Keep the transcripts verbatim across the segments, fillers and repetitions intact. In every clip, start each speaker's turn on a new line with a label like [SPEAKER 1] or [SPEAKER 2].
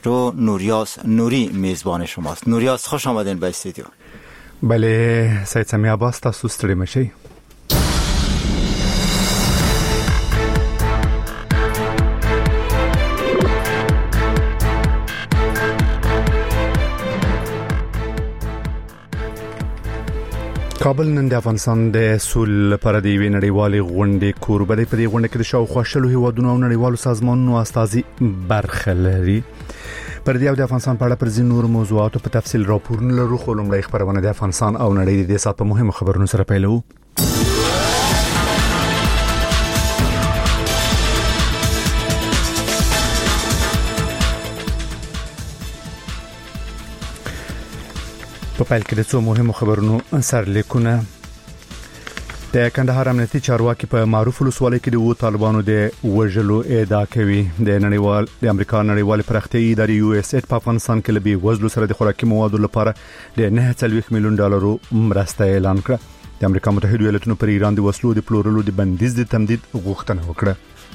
[SPEAKER 1] رو نوریاس نوری میزبان شماست. نوریاس خوش آمدین به استودیو.
[SPEAKER 2] بله سید سمی عباس، تاسو ستړي مشئ. کابل نن د افغانستان د سول لپاره د یوې نړیوالې غونډې کوربه دی. په دې غونډه کې د شاوخوا شلو هیوادونو او نړیوالو سازمانونو استازي برخه لري. پر دې او د افغانستان په اړه پر ځینو نورو موضوعاتو په تفصیل راپورونه لرو، خو لومړی خبرونه د افغانستان او نړۍ د دې سات په مهمو خبرونو سره پیلوو. په پیل کې د څو مهمو خبرونو سرلیکونه. د کندهار امنیتي چارواکي په معروف ولسوالۍ کې د وو طالبانو د وژلو ادعا کوي. د نړیوال د امریکا نړیوال پراختیایي ادارې یو اس ایډ په افغانستان کې لبي وژلو سره د خوراکي موادو لپاره د نه څلوېښت میلیون ډالرو مرسته اعلان کړه. د امریکا متحده ایالاتونو پر ایران د وسلو د پلورلو د بندیز د تمدید غوښتنه وکړه.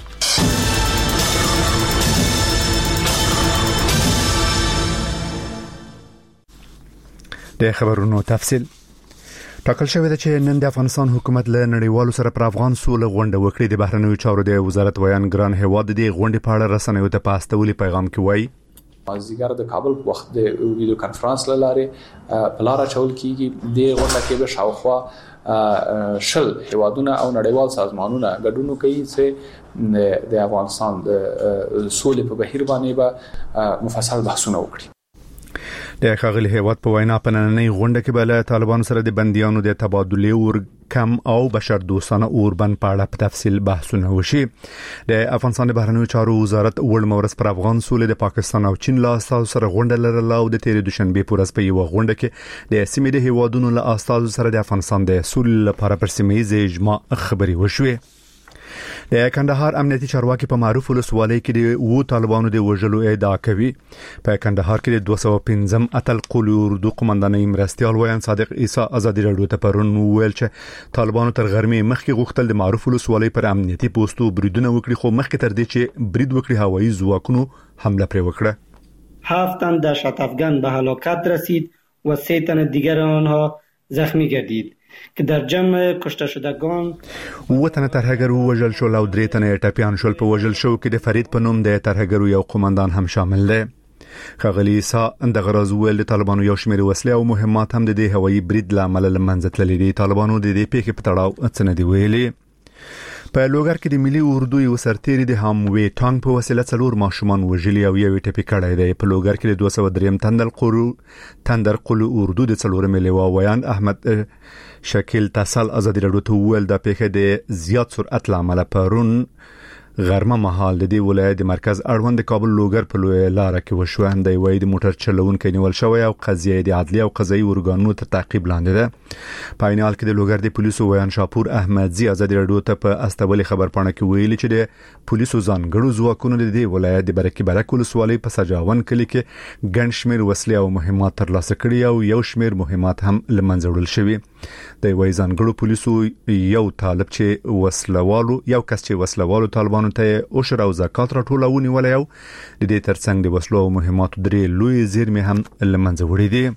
[SPEAKER 2] د خبرونو تفصیل. ټاکل شوی دی چې نن د افغانستان حکومت له نړیوالو سره پر افغان سوله غونډه وکړي. د بهرنیو چارو د وزارت ویان ګران هواد د غونډې په اړه رسنیو ته په استولي پیغام کې وایي
[SPEAKER 3] مازیګر د کابل په وخت د ویډیو کانفرنس لاره بلاره چول کیږي. د غونډه کې به شاوخوا شل هیوادونه او نړیوال سازمانونه ګډون کوي چې د افغانستان د سولې په بهیر باندې به مفصل بحثونه وکړي.
[SPEAKER 2] د ښاغلي هیواد په وینا په نننۍ غونډه کې به له طالبانو سره د بندیانو د تبادلې ور کم او بشر دوستانه اوربند په اړه په تفصیل بحثونه وشي. د افغانستان د بهرنیو چارو وزارت اول مورس پر افغان سولې د پاکستان او چین له استازو سره غونډه لرله او د تیرې دوشنبه په ورځ په یو غونډه کې د سیمې د هیوادونو له استازو سره د افغانستان د سولې لپاره پر سیمه ییز اجماع خبري وشوي. د کندهار امنیتي چارواکي په معروف ولسوالۍ کې د وو طالبانو د وژلو ادعا کوي. په کندهار کې د دوه سوه او پنځم اتل قولي اردو قومندانۍ مرستيال ویان صادق عیسی ازادي راډیو ته پرون ویل چې طالبانو تر غرمې مخکې غوښتل د معروف ولسوالۍ پر امنیتي پوسټو بریدونه وکړي، خو مخکې تر دې چې برید وکړي هوایي ځواکونو حمله پرې وکړه.
[SPEAKER 4] هفت تن دهشت افغان به هلاکت رسید و سه تن دیگر آنها زخمی گردید که در جمع کشته شدگان
[SPEAKER 2] وطن ترهګرو وژل شو او درې تنه ټاپیان شول. په وژل شو کې د فرید په نوم د ترهګرو یو قومندان هم شامل دی. ښاغلي عیسی د غرض ویل د طالبانو یو شمېر وسلې او مهمات هم د دې هوایي برید لامل لمنځه تللي دي. طالبانو د دې پیښې په تړاو څه نه دی ویلي. په لوګر کې د ملي اردو یو سرتیری د هاموي ټانګ په وسیله څلور ماشومان وژلي او یو ټپي کړی دی. په لوګر کې د دوه سوه درې تندل قرو تندر قلو اردو د څلور ملي وایان احمد شکیل تسل ازادي راډیو ته ویل د پیښې د زیات سرعت لامل پرون غرمه مهال د دې ولایت د مرکز اړوند کابل لوګر په لوی لار کې وشو. د وای د موټر چلونکو نیول شوی او قضیه د عدلیه او قضایي ورګانونو تر تعقیب لاندې ده. په عینال کې د لوګر د پولیسو ویان شاپور احمدزي ازادي راډیو ته په استولي خبرپاڼه کې ویلي چې د پولیسو ځانګړو ځواکونو د دې ولایت د برکې برک ولسوالۍ په سجاون کلی کې ګڼ شمېر وسلې او مهمات ترلاسه کړي او یو شمېر مهمات هم لمنځه وړل شوي. د وای ځانګړو پولیسو یو طالب چې وسلوالو یو کس چې وسلوالو طالبانو ته عشر او زکات راټولونی ولې او د دې ترڅنګ د وسلو او مهماتو درې لوی زیرمې هم لمنځه وړي دي.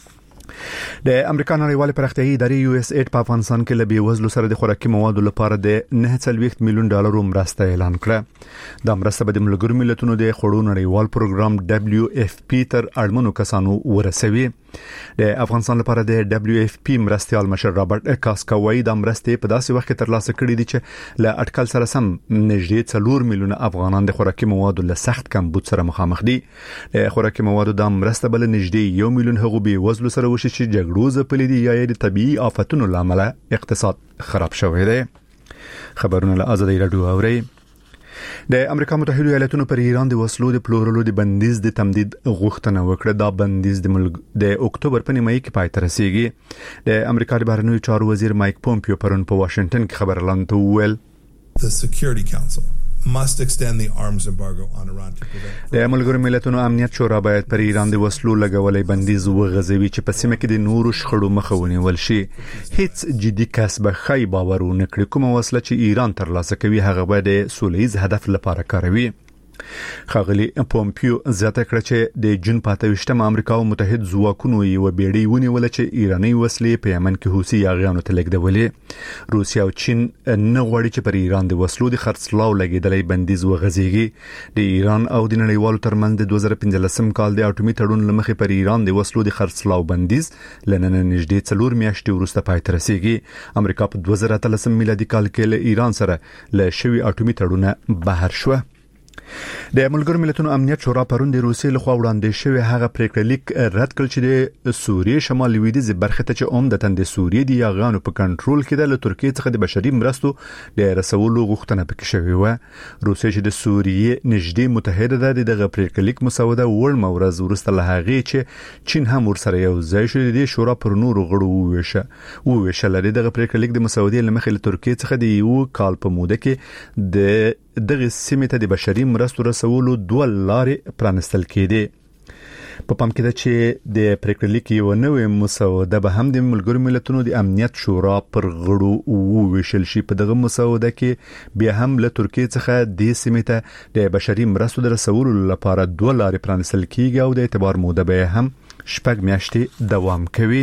[SPEAKER 2] د امریکا نړیوال پراختیایي ادارې یو اس ایډ په افغانستان کې لبي وزلو سره د خوراکي موادو لپاره د نه څلوېښت میلیون ډالرو مرسته اعلان کړه. د مرسته به د ملګرو ملتونو د خوړو نړیوال پروګرام دبليو اف پی تر اړمنو کسانو ورسوي. د افغانستان لپاره د دبليو اف پی مرستيال مشر رابرټ کاسکاوي د مرستې په داسې وخت کې ترلاسه کړې دي چې له اټکل سره سم نږدې څلور میلیون افغانان د خوراکي موادو له سخت کمبود سره مخامخ دي. د خوراکي موادو د مرسته بل نږدې یو میلیون هغو بي وزلو سره وشي چې جګړو ځپلې دي یا د طبيعي آفتونو لامل اقتصاد خراب شوی دی. خبرونه له ازادي راډیو اوري. د امریکا متحده ایالاتونو پر ایران د وسلو د پلورلو د بندیز د تمدید غوښتنه وکړه. دا بندیز د ملک د اکتوبر په نیمایي کې پای ته رسیږي. د امریکا د بهرنیو چارو وزیر مایک پومپیو پرون په واشنگټن کې خبر اعلان ته وویل
[SPEAKER 5] The Security Council must extend the arms embargo on Iran to prevent
[SPEAKER 2] د ملګرو ملتونو امنیت شورا باید پر ایران د وسلو لګولې بندیز وغځوي چې په سیمه کې د نورو شخړو مخه ونیول شي. هیڅ جدي کسب خی باور ونکړي کوم وسله چې ایران ترلاسه کوي هغه به د سولهییز هدف لپاره کاروي. ښاغلي پومپیو زیاته کړه چې د جون پاتويشتم امریکا او متحد ځواکونو یو بیړۍ ونیول چې ایراني وسلې په یمن کې حوثي یاغیانو ته لیږدولې. روسیا او چین نه غواړي چې پر ایران د وسلو د خرڅلاو لګیدلې بندیز وغځيږي. د ایران او د نړیوالو ترمنځ د دوه زره پنځلسم کال د اټومي تړون لمخې پر ایران د وسلو د خرڅلاو بندیز لنن نږدې څلور میاشتې وروسته پای ته رسیږي. امریکا په دوه زره اتلسم میلادي کال کې له ایران سره له شوی اټومي تړون بهر شو. د ملګرو ملتونو امنیت شورا پرون د روسیې لخوا وړاندې شوی هغه پریکړه لیک رد کړ چې د سوریې شمال لویدیځ برخه ته چې عمدتاً د سوریې د یاغانو په کنټرول کې د ترکیې څخه د بشري مرستو د رسولو غوښتنه پکې شوې و. روسیې چې د سوریې نږدې متحده ده دغه پریکړه لیک مسوده وړ مورز ورسته له هغې چې چین هم ورسره یو ځای شو د شورا پر نورو غړو وویشه وویشه لري. دغه پریکړه لیک د مسودې لمخې له ترکیې څخه د یو کال په موده کې د دغه سیمه ته د بشري مرستو رسولو دوه لارې پرانستل کېدې. په پام کې ده چې د پریکړې لیک یو نوې مسوده به هم د ملګرو ملتونو د امنیت شورا پر غړو وویشل شي. په دغه مسوده کې بیا هم له ترکیې څخه د سیمه ته د بشري مرستو د رسولو لپاره دوه لارې پرانستل کیږي او د اعتبار موده به هم شپږ میاشتې دوام کوي.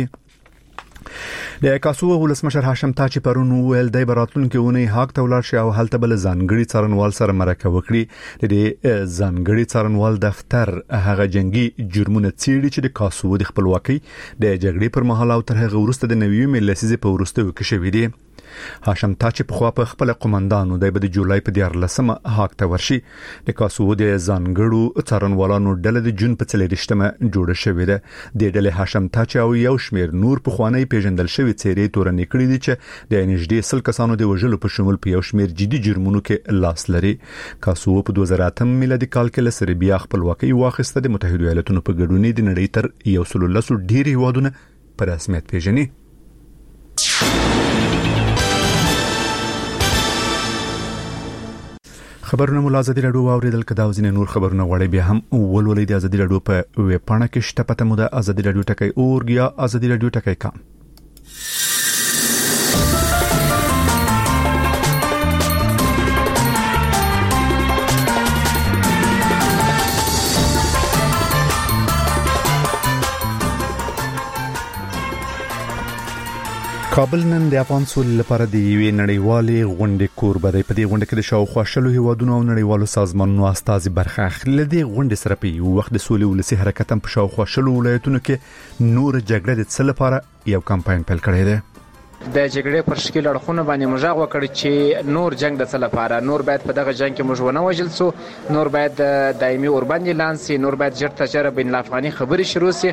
[SPEAKER 2] د کاسو ولسمشر هاشم تاچی پرون ویل د براتلونکو ونی هاک تولار شي او هلته بل ځانګړي څارنوال سره مرکه وکړي. د ځانګړي څارنوال دفتر هغه جنگي جرمونه څیړي چې د کاسو د خپلواکۍ د جګړې پر مهال او تر هغه وروسته د نویمې لسیزې په وروسته وکړي شوی دی. هاشم تاچی په خوا په خپل قومندانو د بده جولای په دیارلسمه هاک ته ورشي. د کاسو د ځانګړو څارنوالانو ډله د جون په څلریشتمه جوړه شوې ده. د ډلې هاشم تاچی او یو شمیر نور په خوانی پیژندل شوی څیرې تورنې کړې دي چې د نږدې سل کسانو د وژلو په شمول په یو شمیر جدي جرمونو کې لاس لري. کاسو په دوه زره اتم میلادي کال کې له سربیا خپلواکۍ واخیسته. د متحده ایالاتونو په ګډون د نړۍ تر یو سل لسو ډیری هیوادونه په رسمیت پیژني. خبرونه مو ازادي رادیو اوریدل کدا وزینه نور خبرونه غوړې بیا هم ولولې د ازادي رادیو په ویب پاڼه کې شته. پته مو د ازادي رادیو ټکی اورګ یا ازادي رادیو ټکی کام. کابل نن د افغان سولې لپاره د یوې نړیوالې غونډې کوربه دی. په دې غونډه کې د شاوخوا شلو هیوادونو او نړیوالو سازمانونو استازي برخه اخلي. د غونډې سره په یو وخت د سولې ولسی حرکت هم په شاوخوا شلو ولایتونو کې نور جګړه د څه لپاره یو کمپاین پیل کړی دی.
[SPEAKER 6] د جګړې پر شکل اړخونه باندې مجاغ وکړي چې نور جنگ د څه لپاره، نور باید په دغه جنگ کې موږ ونه وژل سو، نور باید دایمي اوربند لانسي، نور باید جرت تجربه بین الافغاني خبري شروع سي.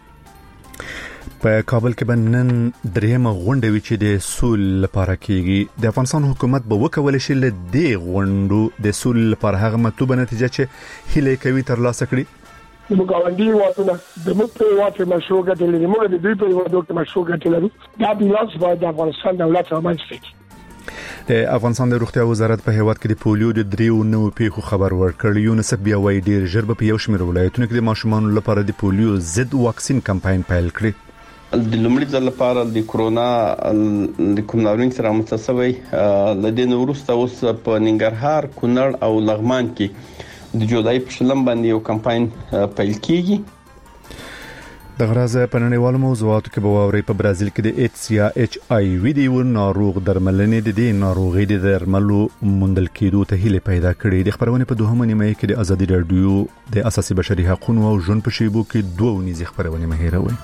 [SPEAKER 2] په کابل کې بنن درېمه غونډه وی چې د سول لپاره کیږي. د افغانستان حکومت به وکول شي له دې غونډو د سول لپاره هغه مطلوبه نتیجه چې هیله کوي تر لاسه کړي.
[SPEAKER 7] د مګاوندي واټونه د مخته واټ مشروع ګټل لري، موږ د دوی په وادو مشروع ګټل لري. دا بیلانس باید د افغانستان دولت رامنځته.
[SPEAKER 2] د افغانستان د روغتیا وزارت په هیواد کې د پولیو د دریو نوو پیښو خبر ورکړ. یونیسف بیا وایي ډیر ژر په یو شمېر ولایتونو کې د ماشومانو لپاره د پولیو ضد واکسین کمپاین پیل کړي.
[SPEAKER 8] د لومړي ځل لپاره د کورونا د کوم ناروغي سره متصوي لدې نورسته اوس په ننګرهار، کونړ او لغمان کې د جولای په شلم باندې یو کمپاین پیل کیږي.
[SPEAKER 2] د غرازه په نړیوالو موضوعاتو کې به ووري په برازیل کې د ایچ سی ایچ آی وی دی ور ناروغ درملنې د دې ناروغي د درملو موندل کېدو ته هیله پیدا کړې. د خبرونه په دوهمه نیمه کې د ازادي رادیو د اساسي بشري حقوقو او ژوند په شیبو کې دوه ونیزي خبرونه مهیروي.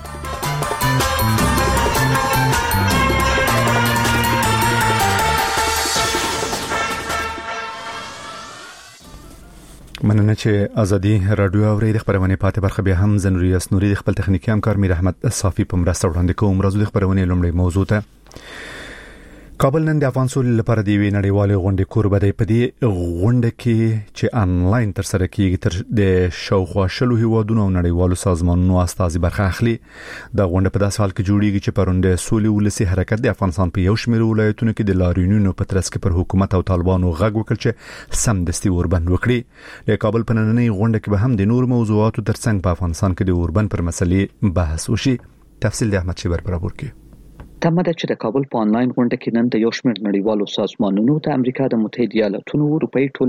[SPEAKER 2] مننه چې ازادي رادیو اوري. د خبرونه پاتې برخه به هم زنوري اسنوري د خپل تخنیکی همکار میر احمد صافي په مرسته وړاندې کوم. راځو د خبرونه لومړی موضوع ته. کابل نن د افغان سولې لپاره د وی نړیوالې غونډې کوربه دی. په دې غونډه کې چې انلاین تر سره کیږي تر د شاوخوا شلو هیوادونو او نړیوالو سازمانونو استازي برخه اخلي. د غونډه په داسې حال کې جوړیږي چې پروند سولې ولسی حرکت د افغانستان په یو شمېر ولایتونو کې د لاریونونو په ترڅ کې پر حکومت او طالبانو غږ وکړ چې سم دستي اوربند وکړي. د کابل په نننۍ غونډه کې به هم د نور موضوعاتو ترڅنګ په افغانستان کې د اوربند پر مسلې بحث وشي. تفصیل د احمد شیبر برابر کې.
[SPEAKER 9] تمه ده چې د کابل په انلاین غونډه کې نن د یو شمېر نړیوالو سازمانونو د امریکا د متحده ایالاتونو، اروپאי ټولنې،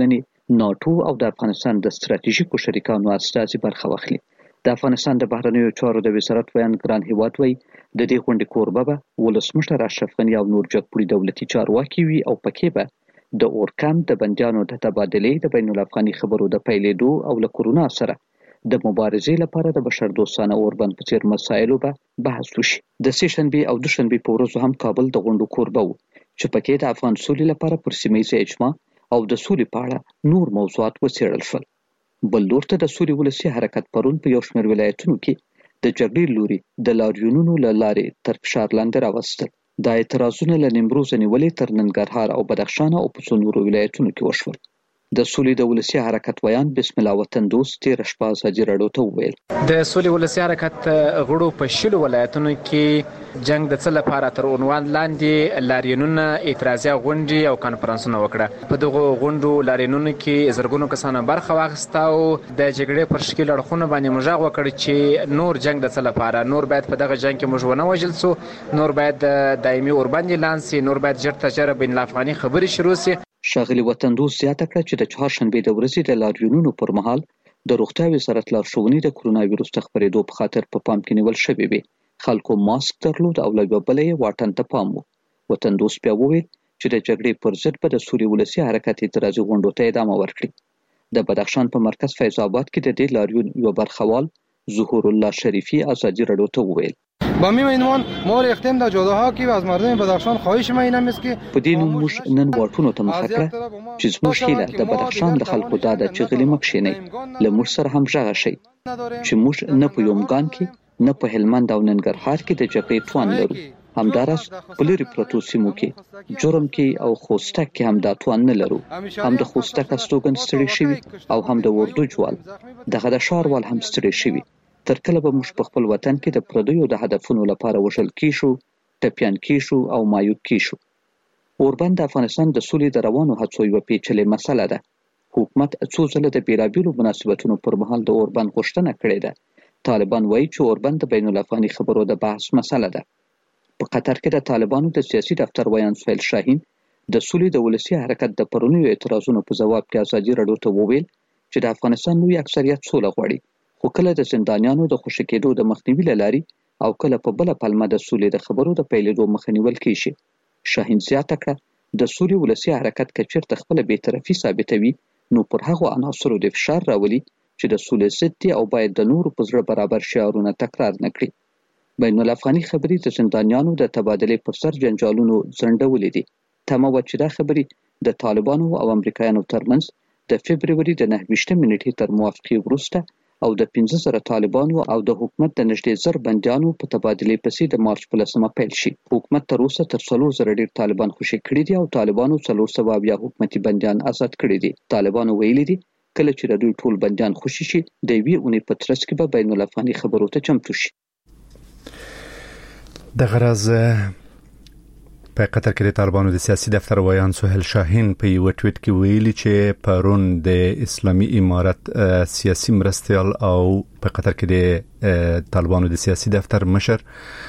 [SPEAKER 9] ناتو او د افغانستان د ستراتیژیکو شریکانو استازي برخه واخلي. د افغانستان د بهرنیو چارو د وزارت ویان ګران هیواد وی د دې غونډې کوربه به ولسمشر اشرف غني او نور جګپوړي دولتي چارواکي وي او پکې به د اورکام د بندیانو د تبادلې د بین الافغاني خبرو د پیلېدو او له کورونا سره د مبارزې لپاره د بشردوستانه اوربند په څیر مسایلو به بحث وشي. د سې شنبې او دوشنبې په ورځو هم کابل د غونډو کوربه و چې پکې د افغان سولې لپاره پر سیمه ییزه اجماع او د سولې په اړه نور موضوعات وڅېړل شول. بل لور ته د سولې ولسي حرکت پرون په یو شمېر ولایتونو کې د جګړې لوري د لاریونونو له لارې تر فشار لاندې راوستل. دا اعتراضونه له نیمروز نیولې تر ننګرهار او بدخشان او په څو نورو ولایتونو کې وشول. د سولې د ولسي حرکت ویان بسم الله وطن دوست تېره شپه ازادي راډیو ته وویل
[SPEAKER 6] د سولې ولسي حرکت غړو په شلو ولایتونو کې جنگ د څه لپاره تر عنوان لاندې لاریونونه، اعتراضي غونډې او کانفرنسونه وکړه. په دغو غونډو لاریونونو کې زرګونو کسانو برخه واخیسته او د جګړې پر شکل اړخونو باندې مژاغ وکړ چې نور جنگ د څه لپاره، نور باید په دغه جنگ کې موږ ونه وژل سو، نور باید دایمي اوربند اعلان سي، نور باید ژر تر ژره بین الافغاني خبرې شروع سي.
[SPEAKER 9] ښاغلي وطن دوست زیاته کړه چې د چهارشنبې د ورځې د لاریونونو پر مهال د روغتیا وزارت لارښوونې د کرونا ویروس د خپرېدو په خاطر په پام کې نیول شوې وې. خلکو ماسک درلود او له یوه بله یې واټن ته پام و. وطن دوست بیا وویل چې د جګړې پر ضد به د سولې ولسي حرکت اعتراضي غونډو ته ادامه ورکړي. د بدخشان په مرکز فیض آباد کې د دې لاریون یوه برخوال ظهور الله شریفی ازادی راډیو ته وویل
[SPEAKER 10] با همین عنوان ما رفتیم در جاده ها که از مردم بدخشان خواهش ما این است که
[SPEAKER 9] په دې نوم موږ نن واټونو ته مخه کړه چې زموږ هیله د بدخشان د خلکو دا ده چې غلي مه کښېنئ، له موږ سره هم غږ شئ چې موږ نه په یومګان کې نه په هلمند او ننګرهار کې د جګړې توان لرو. همداراز په لرې پرتو سیمو کې جرم کې او خوستک کې هم دا توان نه لرو. هم د خوستک استوګن ستړي شوي او هم د وردو جوال دغه د ښاروال هم ستړي شوي. تر کله به موږ په خپل وطن کې د پردیو د هدفونو لپاره وژل کیشو، ټپیان کیشو او مایوب کیشو. اوربند د افغانستان د سولې د روانو هڅو یوه پیچلې مسله ده. حکومت څو ځله د بیلابیلو مناسبتونو پر مهال د اوربند غوښتنه کړې ده. طالبان وایي چې اوربند د بین الافغاني خبرو د بحث مسله ده. په قطر کې د طالبانو د سیاسي دفتر ویان سهیل شاهین د سولې د ولسي حرکت د پرونیو اعتراضونو په ځواب کې ازادي راډیو ته وویل چې د افغانستان لوی اکثریت سوله غواړي، خو کله د زندانیانو د خوشي کېدو د مخنیوي له لارې او کله په بله پلمه د سولې د خبرو د پیلېدو مخه نیول کېږي. شاهین زیاته کړه د سولې ولسي حرکت که چېرته خپله بېطرفي ثابتوي نو پر هغو عناصرو د فشار راولي چې د سولې ضد دي او باید د نورو په زړه برابر شعارونه تکرار نه کړي. بین الافغاني خبرې د زندانیانو د تبادلې پر سر جنجالونو ځنډولې دي. تمه وه چې دا خبرې د طالبانو او امریکایانو ترمنځ د فبروري د نهه ویشتمې نېټې تر موافقې وروسته او د پنځه زره طالبانو او د حکومت د نږدې زر بندیانو په تبادلې پسې د مارچ په لسمه پیل شي. حکومت تر اوسه تر څلور زره ډېر طالبان خوشي کړي دي او طالبانو څلور سوه اویا حکومتي بندیان آزاد کړي دي. طالبانو ویلي دي کله چې د دوی ټول بندیان خوشي شي د یوې اونۍ په ترڅ کې به بین الافغاني خبرو ته چمتو شي.
[SPEAKER 2] د غرض په قطر کې د طالبانو د سیاسي دفتر ویان سهیل شاهین په یو ټویټ کې ویلي چې پرون د اسلامي امارت سیاسي مرستیال او په قطر کې د طالبانو د سیاسي دفتر مشر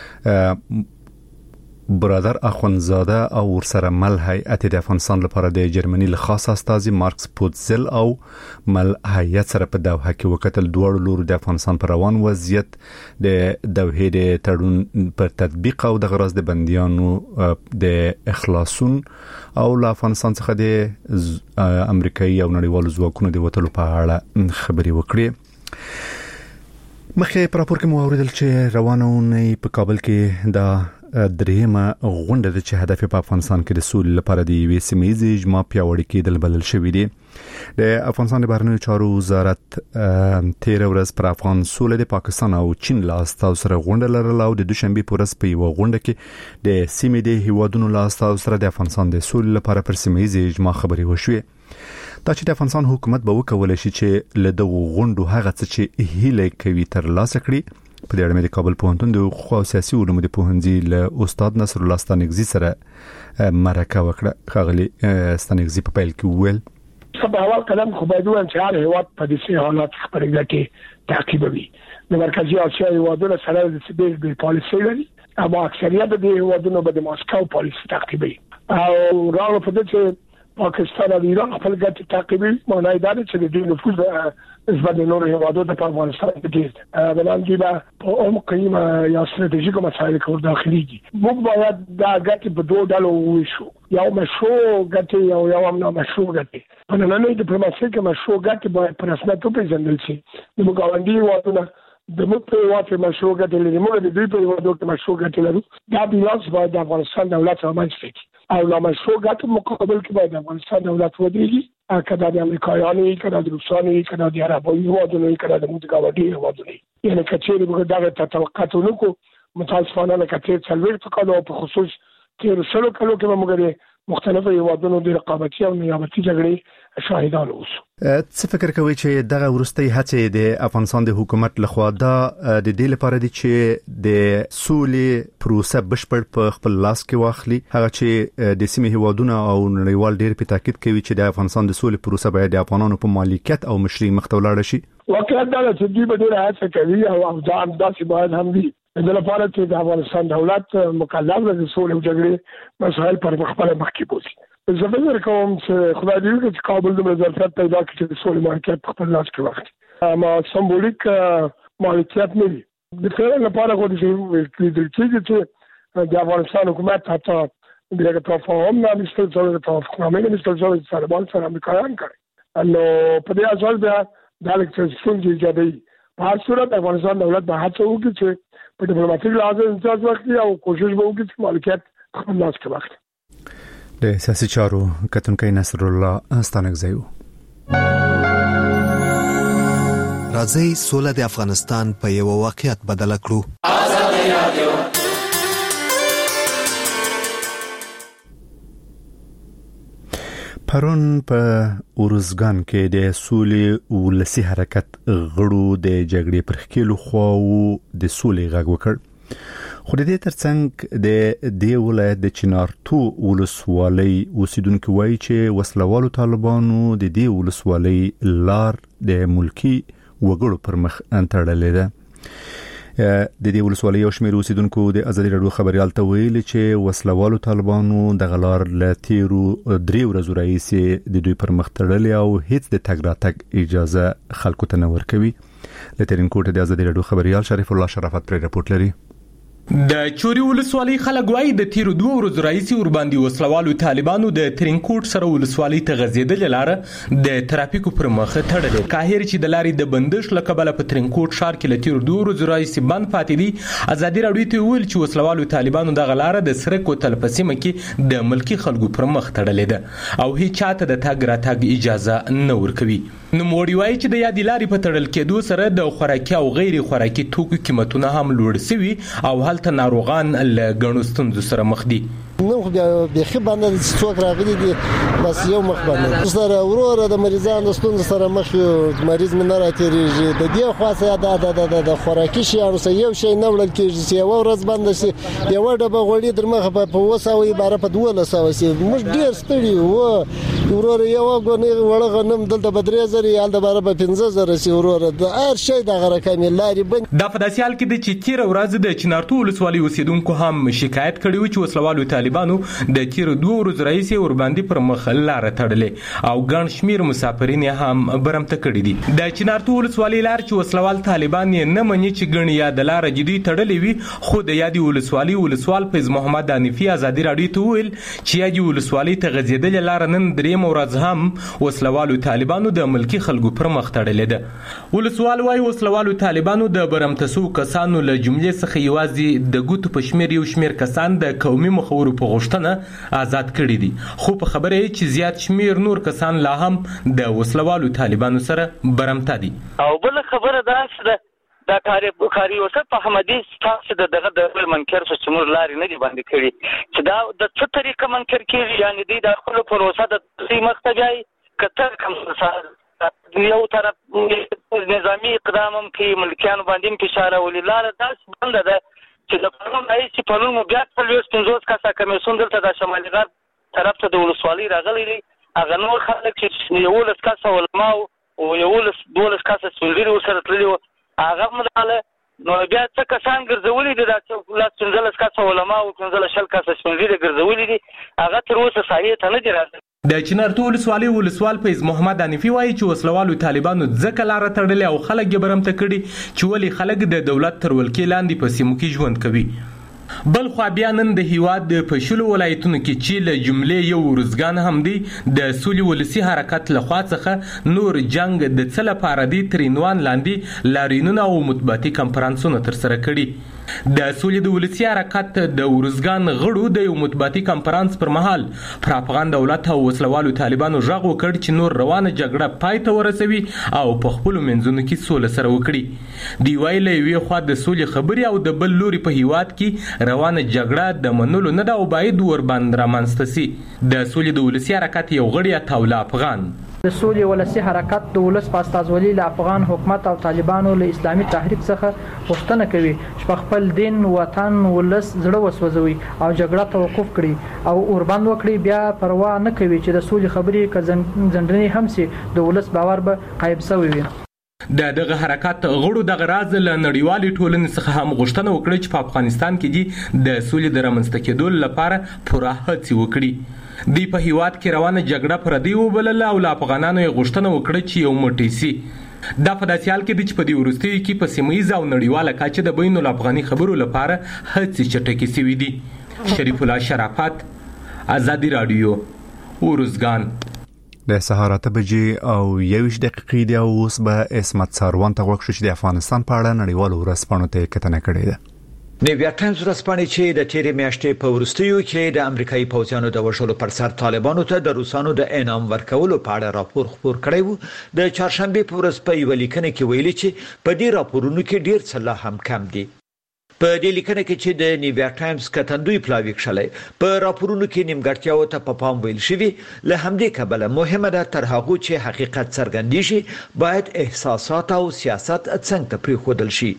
[SPEAKER 2] برادر اخوندزاده او ورسره مل هیئت د افغانستان لپاره د جرمني له خاص استازي مارکس پوتزل او مل هیئت سره په دوحه کې وکتل. دوړ لور د افغانستان پر روان وضعیت د دوحه د تړون پر تطبیق او د غرض د بنديانو د اخلاصون او له افغانستان څخه د امریکایي او نړیوالو ځواکونو د وټلو په اړه خبري وکړي. مخکې پر راپور کې مو اوریدل چې روانونه په کابل کې د درېمه غونډه د چې هدف په افغانستان کې د سولې لپاره د یوې سیمه ییزې اجماع پیاوړي کېدل بلل شوی دی. د افغانستان د بهرنیو چارو وزارت تېره ورځ پر افغان سولې د پاکستان او چین له استازو سره غونډه لرله او د دوشنبې په ورځ په یوه غونډه کې د سیمې د هیوادونو له استازو سره د افغانستان د سولې لپاره پر سیمه ییزې اجماع خبرې وشوې. دا چې د افغانستان حکومت به وکولای شي چې له دغو غونډو هغه څه چې هیله کوي ترلاسه کړي. په دې اړه مې د کابل پوهنتون د حقوق او سیاسي علومو د پوهنځي له استاد نصر الله ستانکزي سره مرکه وکړه. ښاغلي ستانکزي په پیل کې وویل
[SPEAKER 7] په اول قدم خو باید ووایم چې هر هیواد په داسې حالات خبرې ګټې تعقیبوي. د مرکزي اسیا هیوادونه سره د بیل بیل پالیسي لري اما اکثریت د هیوادونو به د ماسکو پالیسي تعقیبوي او راغله په دې چې پاکستان او ایران خپل ګټې تعقیبي معنی دا چې د دوی نفوذ نسبت نور هیوادو د افغانستان په ډیر بلان دي په عمق قیمه یا ستراتیژیکو مسایل کې داخلي دي. موږ باید دا ګټې په دوه ډلو وویشو، یو مشروع ګټې او یو هم نامشروع ګټې. په نننۍ ډیپلوماسۍ کې مشروع ګټې باید په رسمیت وپېژندل شي. د ګاونډي هیوادونه د موږ په هیواد کې مشروع ګټې لري، موږ د دوی په هیوادو کې مشروع ګټې لرو. دا بیلانس باید د افغانستان دولت سره رامنځته کړي او نامشروع ګټو مقابل کې باید د افغانستان دولت ودرېږي، کله د امریکایانو وي، کله د روسانو وي، کله د عربي هیوادونو وي، کله د موږ ګاونډي هیوادونو وي. یعنې که چېرې موږ دغه ته توقعات ونه کړو، متاسفانه لکه تېر څلوېښتو کالو په خصوص تېرو سلو کالو کې به موږ د مختلفو هیوادونو د رقابتي او نیابتي جګړې شاهدان اوسو.
[SPEAKER 2] څه فکر کوئ چې دغه وروستۍ هڅې د افغانستان د حکومت لخوا دا د دې لپاره دي چې د سولې پروسه بشپړ په خپل لاس کې واخلي، هغه چې د سیمې هیوادونو او نړیوال ډېر په تاکید کوي چې د افغانستان د سولې پروسه باید د افغانانو په مالکیت او مشري مخته ولاړ شي؟
[SPEAKER 7] واقعا دا چې دوی به ډېره هڅه کوي او ځان داسې باید هم وي د لپاره چې د افغانستان دولت مکلف دی د سولې او جګړې مسایل پر خپل مخ کې بوزي. زه فکر کوم چې خدای دې وکړي چې کابل د ظرفیت پیدا کړي چې د سولې مالکیت په خپل لاس کې واخلي. اما سمبولیک مالکیت نه وي. د خیر لپاره خو دې لیدل کېږي چې د افغانستان حکومت حتی دغه تفاهم نه نشته، چې توافقنامه نه نشته چې طالبان سره امریکایان کړي. نو په دې اساس بیا د الیکټریسيټي ایجادي په هر صورت افغانستان دولت به هڅه وکړي چې په ډیپلوماټیک لحاظ امتیاز واخلي او کوشش به وکړي چې مالکیت خپل لاس کې واخلي.
[SPEAKER 2] د سیاسي چارو کتونکي نصر الله استانګزیو.
[SPEAKER 11] راځي سوله د افغانستان په یو واقعیت بدل کړو.
[SPEAKER 2] پرون په اورزګان کې د سولې ولسی حرکت غړو د جګړې پر خکېلو خواو د سولې غږ وکړ. خو د دې ترڅنګ د دې ولایت د چنارتو ولسوالۍ اوسیدونکو وایي چې وسلوالو طالبانو د دې ولسوالۍ لار د ملکی وګړو پر مخ انتړلې ده. د دې ولسوالۍ یو شمېر اوسیدونکو د ازادي راډیو خبريال ته ویلي چې وسلوالو طالبانو د غلار لتیرو درې ورځې راهیسې د دوی پر مخ تړلې او هیڅ د تګ راتګ اجازه خلکو ته نه ورکوي. له ترینکوټ د ازادي راډیو خبريال شریف الله شرافت پر رپورټ لري.
[SPEAKER 12] د چوري ولسوالۍ خلک وایي د تیرو دوه ورځو راهیسې ورباندې وسلوالو طالبانو د ترینکوټ سره ولسوالۍ ته غځېدلې لاره د ترافیکو پر مخ تړلې. قاهر چې د لارې د بندش له کبله په ترینکوټ ښار کې له تیرو دوه ورځو راهیسې بند پاتې دي. ازادي راډیو ته ویل چې وسلوالو طالبانو دغه لاره د سره کوتل په سیمه کې د ملکی خلکو پر مخ تړلې ده او هیڅ چاته د تګ راتګ اجازه نه ورکوي. نوموړي وایي چې د یادې لارې په تړل کېدو سره د خوراکي او غیر خوراکي توکو قیمتونه هم لوړ شوي او هلته ناروغان له ګڼو ستونزو سره مخ دي.
[SPEAKER 13] نو بیا بخي باندې څوک راغلي دي بس یو مخ باندې سره ورور د مریضانو ستونزو سره مخ مریض من نه راتېږي. د دې خاصه د د د خوراکي شي او یو شی نه وړل کېږي چې یو ورځ باندې شي یو ډبه غوړي در مخه په وساوي بار په دوه لساوي موږ ډیر ستړي وو. ورور یو غونې وړه غنم دلته بدرې زري یال د بار په پنځه زره سي ورور د هر شی د غره کامل لاري بند.
[SPEAKER 12] د فداسیال کې د چتیر ورځ د چنارتو ولسوالۍ اوسیدونکو هم شکایت کړی و چې وسلوالو طالبانو د تیر دوه ورځې راهیسې ورباندې پر مخ لاره تړلې او ګڼ شمیر مسافرین هم برمته کړي دي. د چنارتو ولسوالۍ لار چې وسلوال طالبان یې نه مني چې ګڼ یا د لاره جدي تړلې وي، خو د یادې ولسوالۍ ولسوال فیض محمد حنیفي ازادي راډیو ته ویل چې یادې ولسوالۍ ته غځېدلې لاره نن درېیمه ورځ هم وسلوالو طالبانو د ملکي خلکو پر مخ تړلې ده. ولسوال وایي وسلوالو طالبانو د برمته شوو کسانو له جملې څخه یوازې د ګوتو په شمیر یو شمیر کسان د قومي مخورو په غوښتنه آزاد کړي دي، خو په خبره یې چې زیات شمیر نور کسان لا هم د وسلوالو طالبانو سره برمته دي.
[SPEAKER 14] او بل خبره دا چې دا کاری کاری وسط احمدي تاسو د دغه د منکر چې موږ لاري نه دي باندې کړی چې دا د څه طریقه منکر کیږي، یعنی دی د خپل پروسه د مختګای کتر کوم یو طرف نظامی اقدامم کې ملکیانو باندې فشار ولله داس بند ده چې د قانون رئیس په نوم بیا څلوېښت پنځوس کسه کمیسیون دلته د شمالي غرب طرف ته د ولسوالۍ راغلی دی. هغه نور خلک چې یولس کسه علما او یولس دولس کسه سپین ږیري ورسره تللي وو هغه هم راغله نو بیا څه کسان ګرځولي دي دا چې لاس پنځلس کسه علما او پنځلس شل کسه سپینږیري ګرځولي دي هغه تر اوسه صحیح ته نه دي راځي.
[SPEAKER 12] د چنارتو ولسوالۍ ولسوال فیض محمد حنفي وایي چې وسلوالو طالبانو ځکه لاره تړلې او خلک یې برمته کړي چې ولې خلک د دولت تر ولکې لاندې په سیمو کې ژوند کوي. بل خو بیا نن د هیواد په شلو ولایتونو کې چې له جملې یو ورزګان هم دی د سولې ولسی حرکت له خوا څخه نور جنگ د څه لپاره دی تر عنوان لاندې لاریونونه او مطبوعاتي کنفرانسونه ترسره کړي. د سولې د ولسی حرکت د ورزګان غړو د یو مطبوعاتي کنفرانس پر مهال پر افغان دولت او وسلوالو طالبانو غږ وکړ چې نور روانه جګړه پای ته ورسوي او په خپل منځونو کې سوله سره وکړي. دی ویل یوې خوا د سولې خبري او د بل لوري په هیواد کې روانه جګړه د منلو نه ده او باید ور باندې رامنځته سي. د سولې د ولسی حرکت یو غړی عطاءالله افغان
[SPEAKER 15] د سولې ولسی حرکت د ولس په استازولۍ له افغان حکومت او طالبانو له اسلامي تحریک څخه غوښتنه کوي چې په خپل دین وطن ولس زړه وسوځوي او جګړه توقف کړي او اوربند وکړي. بیا پروا نه کوي چې د سولې خبرې که ځنډنې هم سي د ولس باور به غایب شوی وي.
[SPEAKER 12] د دغه حرکت غړو دغه راز له نړیوالې ټولنې څخه هم غوښتنه وکړه چې په افغانستان کې دي د سولې د رامنځته کېدو لپاره پوره هڅې وکړي. دی په هیواد کې روانه جګړه پردي وبلله او له افغانانو یې غوښتنه وکړه چې یو موټی سي. دا په داسې حال کې دی چې په دې وروستیو کې په سیمه ییزه او نړیواله کچه د بین الافغاني خبرو لپاره هڅې چټکې سوي دي. شریف الله شرافت، ازادي راډیو، ورزګان.
[SPEAKER 2] د سهار اته بجې او یوش دقیقې دی او اوس به اسمت ساروان ته وکړو چې د افغانستان په اړه نړیوالو ورځپاڼو ته کتنه کړې ده.
[SPEAKER 16] نیویارک ټایمز ورځپاڼې چې د تیرې میاشتې په وروستیو کې د امریکایي پوځیانو د وژلو پر سر طالبانو ته د روسانو د انعام ورکولو په اړه راپور خپور کړی و. د چهارشنبه په ورځ په یوه لیکنه کې ویلي چې په دې راپورونو کې ډیر څه لا هم کم دي. په دې لیکنه کې چې د نیویارک ټایمز کتندوی پلاوی کښلې په راپورونو کې نیمګړتیاو ته په پام ویل شوی. له همدې کبله مهمه ده تر هغه چې حقیقت څرګند شي باید احساسات او سیاست څنګه ته پریښودل شي.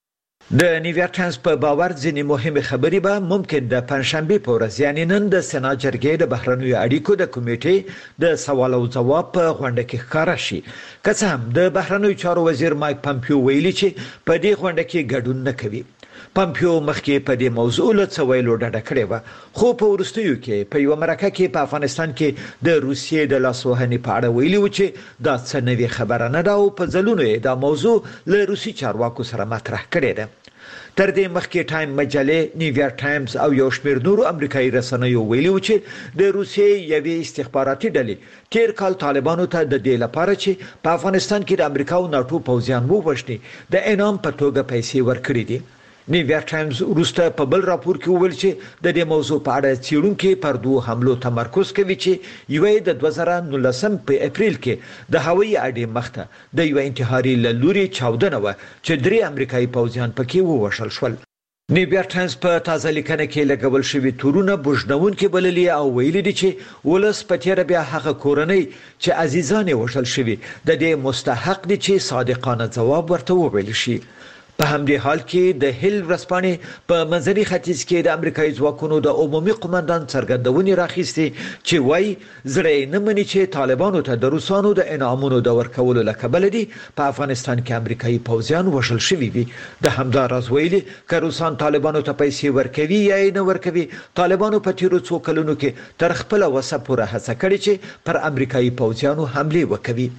[SPEAKER 16] د نیویارک ټایمز په باور ځینې مهمه خبرې به ممکن د پنځشنبه په ورځ یعنی نن د سنا جرګې د بهرنیو اړیکو د کمیټې د سوال او ځواب په غونډه کې ښکاره شي. که څه هم د بهرنیو چارو وزیر مایک پامپیو ویلي چې په دې غونډه کې ګډون نه کوي. پامپیو مخکې په دې موضوع له څه ویلو ډډه کړې وه، خو په وروستیو کې په یوه مرکه کې په افغانستان کې د روسیې د لاسوهنې په اړه ویلي و چې دا څه نوې خبره نه ده او په ځلونو یې دا موضوع له روسي چارواکو سره مطرح کړې ده. تر دې مخکې ټایم مجلې، نیویارک ټایمز او یو شمېر نورو امریکایي رسنیو ویلي و چې د روسیې یوې استخباراتي ډلې تیر کال طالبانو ته د دې لپاره چې په افغانستان کې د امریکا او ناټو پوځیان ووژني د انعام په توګه پیسې ورکړي دي. نیویارک ټایمز وروسته په بل راپور کې وویل چې د دې موضوع په اړه څېړونکي پر دوه حملو تمرکز کوي چې یوه د دوه زره نولسم په اپریل کې د هوایي اډې مخته د یو انتحاري له لوري چاودنه وه چې درې امریکایي پوځیان پکې ووژل شول. نیویارک ټایمز په تازه لیکنه کې لګول شوي تورونه بوږنونکي بللي او ویلي دي چې ولس په تیره بیا هغه کورنۍ چې عزیزان یې وژل شوي د دې مستحق دي چې صادقانه ځواب ورته وویل شي. په همدې حال کې د هیل ورځپاڼې په منځني ختیځ کې د امریکایي ځواکونو د عمومي قومندان څرګندونې راخیستې چې وایي زړه یې نه مني چې طالبانو ته د روسانو د انعامونو د ورکولو له کبله دي په افغانستان کې امریکایي پوځیان وژل شوي وي. د همدا راز ویلي که روسان طالبانو ته پیسې ورکوي یا یې نه ورکوي، طالبانو په تیرو څو کلونو کې تر خپله وسه پوره هڅه کړې چې پر امریکایي پوځیانو حملې وکوي.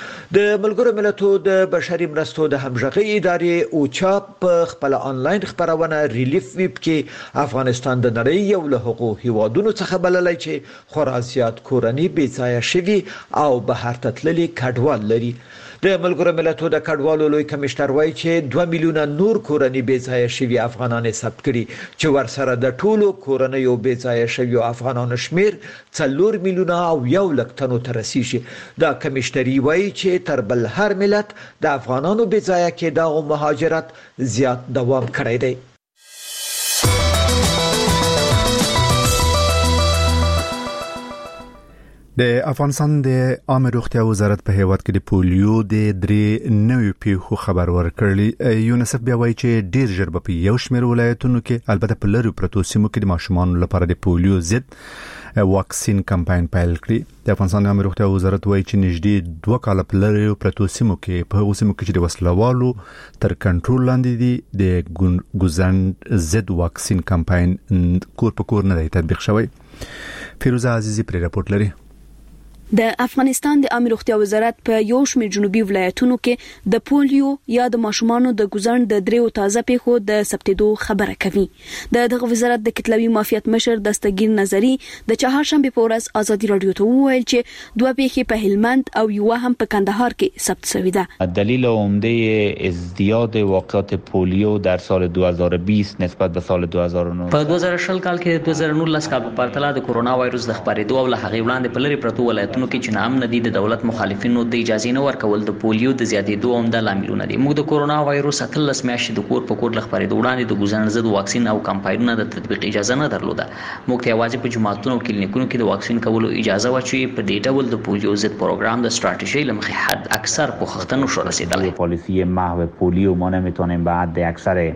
[SPEAKER 16] د ملګرو ملتونو د بشري مرستو د همغږۍ ادارې اوچا په خپل آنلاین خبرونه ریلیف ویب کې افغانستان د نړۍ یو له هغو هیوادونو څخه بللی چې خورا زیات کورنۍ بې ځایه شوي او بهر ته تللي کډوال لري. د ملګرو ملتونو د کډوالو لوی کمشنر وایي چې دوه میلیونه نور کورنۍ بې ځایه شوي افغانان یې ثبت کړي چې ورسره د ټولو کورنیو بې ځایه شویو افغانانو شمیر څلور میلیونه او یو لک تنو ته رسیږي. دا کمشنري وایي چې تر بل هر ملت د افغانانو بې ځایه کېدو او مهاجرت زیات دوام کړی دی.
[SPEAKER 2] د افغانستان د عامه روغتیا وزارت په هیواد کې د پولیو د درې نوي پیښو خبر ورکړی. یونیسف بیا وایي چې ډیر ژر به په یو شمېر ولایتونو کې البته په لرو پرتو سیمو کې د ماشومانو لپاره د پولیو ضد واکسین کمپاین پیل کړی. د افغانستان د روغتیا وزارت وایي چې نږدې دوه کال په لري پرتو سیمو کې په هغو سیمو کې چې د وسلوالو تر کنټرول لاندې دي د ګوزند ضد واکسین کمپاین کور په کور نه دی تطبیق شوی. فیروزه عزیزی پر راپورټ لري.
[SPEAKER 17] د افغانستان د عامه روغتیا وزارت په یو شمېر جنوبي ولایتونو کې د پولیو یا د ماشومانو د ګوزند د دریو تازه پیښو د ثبتېدو خبره کوي. د دغه وزارت د کتلوي معافیت مشر دستگیر نظری د چهارشنبه په ورځ ازادي رادیو ته وویل چې دوه پیښې په هلمند او یو هم په کندهار کې ثبت شوې ده.
[SPEAKER 18] دلیل عمده ازدیاد واقعات پولیو در سال دو هزار و بیست نسبت به سال دو هزار و نه
[SPEAKER 19] په دوه زره شل کال کې دوه زره نولس کال په پرتله د کرونا وایروس د خپرېدو او له هغې وړاندې په لرې پرتو ولایتونو کې چې نام ندي د دولت مخالفینو د اجازه نه ورکول د پولیو د زیاتېدو عمده لاملونه دي. موږ د کرونا وایروس اتلس میاشتې د کور په کور لخبرېدو وړاندې د ګوزند ضد واکسین او کمپاینونو د تطبیق اجازه نه درلوده. موږ ته یوازې په جماعتونو او کلینیکونو کې د واکسین کولو اجازه و چې په دې ډول د پولیو ضد پروګرام د استراتیژي لمخې حد اکثر پوښتنو شو رسیدل.
[SPEAKER 18] پالیسی محو پولیو ما نمیتونیم بعد د اکثر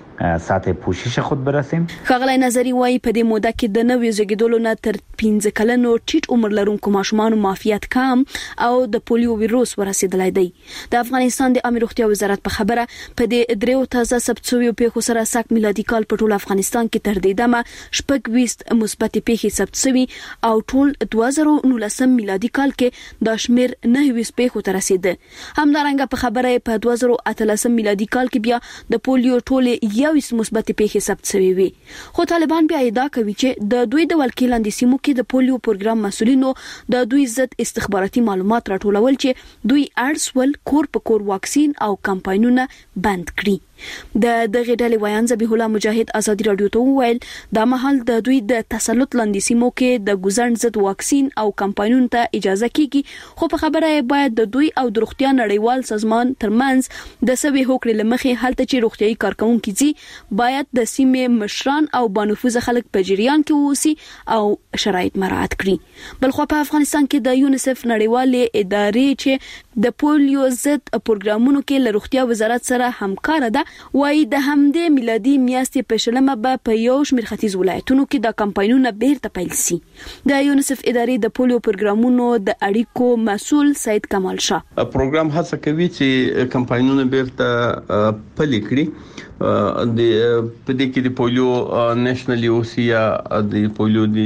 [SPEAKER 18] سطح پوشش خود برسیم.
[SPEAKER 17] ښاغلی نظری وایي په دې موده کې د نویو زیږیدلو نه تر پنځه کلنو ټیټ عمر لرونکو ماشومانو معافیت کم او د پولیو ویروس ورسېدلی دی. د افغانستان د عامه روغتیا وزارت په خبره په دې دریو تازه ثبت شویو پیښو سره سږ میلادي کال په ټول افغانستان کې تر دې دمه شپږ ویشت مثبتې پیښې ثبت شوي او ټول دوه زره نولسم میلادي کال کې دا شمېر نهه ویشت پیښو ته رسېده. همدارنګه په خبره په دوه زره اتلسم میلادي کال کې بیا د پولیو ټولې یو مثبت پیښې ثبت شوې وي. خو طالبان بیا ادعا کوي چې د دوی د ولکې لاندې سیمو کې د پولیو پروګرام مسؤلینو د دوی ضد استخباراتي معلومات راټولول چې دوی ارسول کور په کور واکسین او کمپاینونه بند کړي. د دغه ډلې ویان ذبیح الله مجاهد ازادي رادیو ته وویل دا مهال د دوی د تسلط لاندې سیمو کې د ګوزند ضد واکسین او کمپاینونو ته اجازه کیږي. خو په خبره باید د دوی او د روغتیا نړیوال سازمان ترمنځ د سوي هوکړې لمخې هلته چې روغتيایي کارکونکو زی باید د سیمې مشران او بانفوذ خلک په جریان کې ووسی او شرایط مراعات کړي. بلخو په افغانستان کې د یونیسف نړیوالې ادارې چې د پولیو ضد پروګرامونو کې له روغتیا وزارت سره همکار ده وایي د همدې میلادي میاشتې په شلمه به په یو شمېر ختیځ ولایتونو کې د کمپاینونو بیرته پیل شي. د یونیسف ادارې د پولیو پروګرامونو د اړیکو مسؤل سید کمال شاه
[SPEAKER 8] پروګرام هڅه کوي چې کمپاینونه بیرته پلي کړي. د په دې کې د پولیو نېشنل یو سی یا د پولیو دی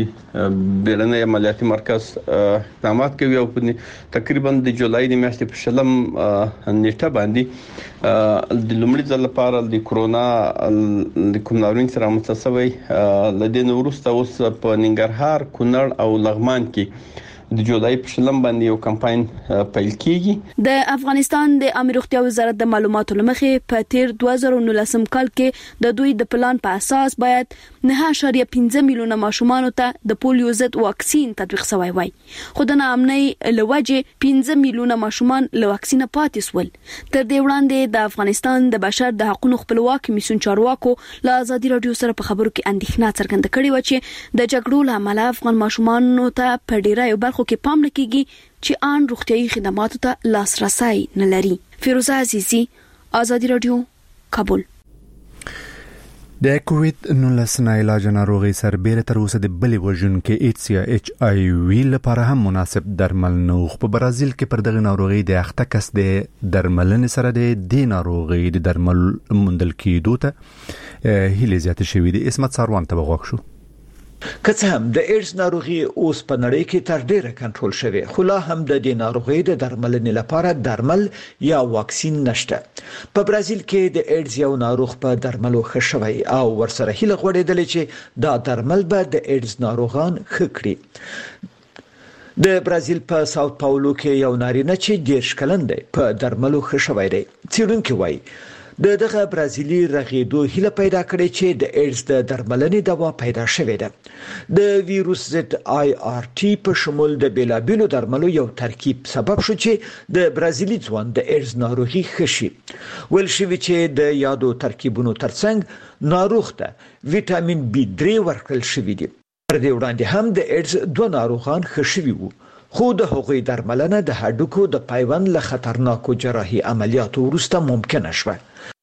[SPEAKER 8] بیرنۍ عملیاتي مرکز اقدامات کوي او تقریبا د جولای د میاشتې په شلم نیټه باندې د لومړي ځل لپاره د کرونا د کوم ناروغي سره متصوي لدې نورسته اوس په ننګرهار کونړ او لغمان کې د جولای په شلم باندې یو کمپاین پیل کیږي.
[SPEAKER 17] د افغانستان د عامه روغتیا وزارت د معلوماتو لمخې په تیر دوه زره نولسم کال کې د دوی د پلان په اساس باید نه اعشاریه پنځه میلیونه ماشومان ته د پولیو ضد واکسین تطبیق شوی وای. خو د ناامنۍ لوجه پنځه میلیونه ماشومان له واکسین پاتې سول. تر دې وړاندې د افغانستان د بشر د حقوقو خپلواک کمیسیون چارواکو له ازادي رادیو سره په خبرو کې اندېښنه څرګنده کړې و چې د جګړو له امله افغان ماشومان ته په ډیره یو برخو کې پام نه کیږي چې آن روغتيایي خدماتو ته لاسرسي نه لري. فیروزه عزیزی ازادي رادیو کابل.
[SPEAKER 2] د کووید نولس نه علاج ناروغي سربېره تر اوسه د بلې وژن کې ایچ یا ایچ آی وی لپاره هم مناسب درمل نه و. په برازیل کې پر دغه ناروغي د اخته کس د درملنې سره د دې ناروغي د درمل موندل کېدو ته هیله زیاته شوې ده. اسمت ساروان ته وغوښ شو.
[SPEAKER 16] که څه هم د ایډز ناروغي اوس په نړۍ کې تر ډیره کنټرول شوی، خو لا هم د دې ناروغي د درملنې لپاره درمل یا واکسین نشته. په برازیل کې د ایډز یو ناروغ په درملو ښه شوی او ورسره هیله غوړېدلې چې دا درمل به د ایډز ناروغان ښه کړي. د برازیل په ساوث پاولو کې یو نارینه چې دیرش کلن دی په درملو ښه شوی دی. څېړونکي وایي د دغه برازیلی رغېدو هیله پیدا کړې چې د ایډز د درملنې دوا پیدا شوې ده. د ویروس ضد آی آر ټي په شمول د بیلابیلو درملو یو ترکیب سبب شو چې د برازیلی ځوان د ایډز ناروغي ښه شي. ویل شوي چې د یادو ترکیبونو ترڅنګ ناروغ ته ویټامین بي درې ورکړل شوي دي. تر دې وړاندې هم د ایډز دوه ناروغان ښه شوي وو، خو د هغوی درملنه د هډوکو د پیوند له خطرناکو جراحي عملیاتو وروسته ممکنه شوه.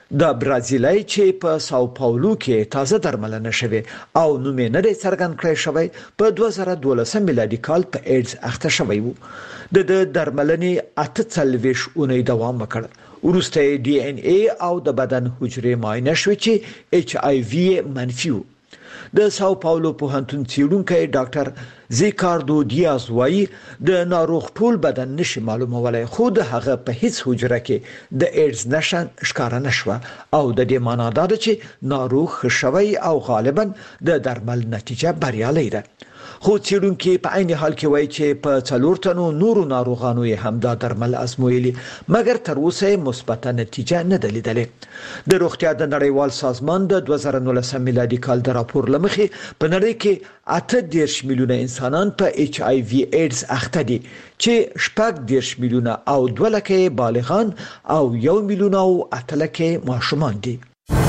[SPEAKER 16] د برازیلای چې په ساو پاولو کې تازه درملنه شوه او نوم یې نه دی څرګند کړی شوی په دوه زره دولس میلادي کال په ایډز اخته شوی وو. د درملنې اته څلوېښت اونۍ دوام وکړ. وروسته ډي ان اي او د بدن حجرې معاینه شوې چې ایچ آی وی منفي وو. د ساو پاولو پوهنتون څېړونکی ډاکټر زیکاردو دیاز وایي د ناروغ ټول بدن نشي معلومولای، خو د هغه په هیڅ حجره کې د ایډز نشان ښکاره نشوه او د دې معنا دا ده چې ناروغ ښه شوی او غالبا د درمل نتیجه بریالۍ ده. خو څېړونکي په عین حال کې وایي چې په څلور تنو نورو ناروغانو یې هم دا درمل ازمویلي، مګر تر اوسه مثبته نتیجه نه ده لیدلې. د روغتیا د نړیوال سازمان د دوه زره نولس میلادي کال د راپور له مخې په نړۍ کې اته دېرش میلیونه انسانان په ایچ آی وی ایډز اخته دي چې شپږ دېرش میلیونه او دوه لکه بالغان او یو میلیون او اته لکه ماشومان دي.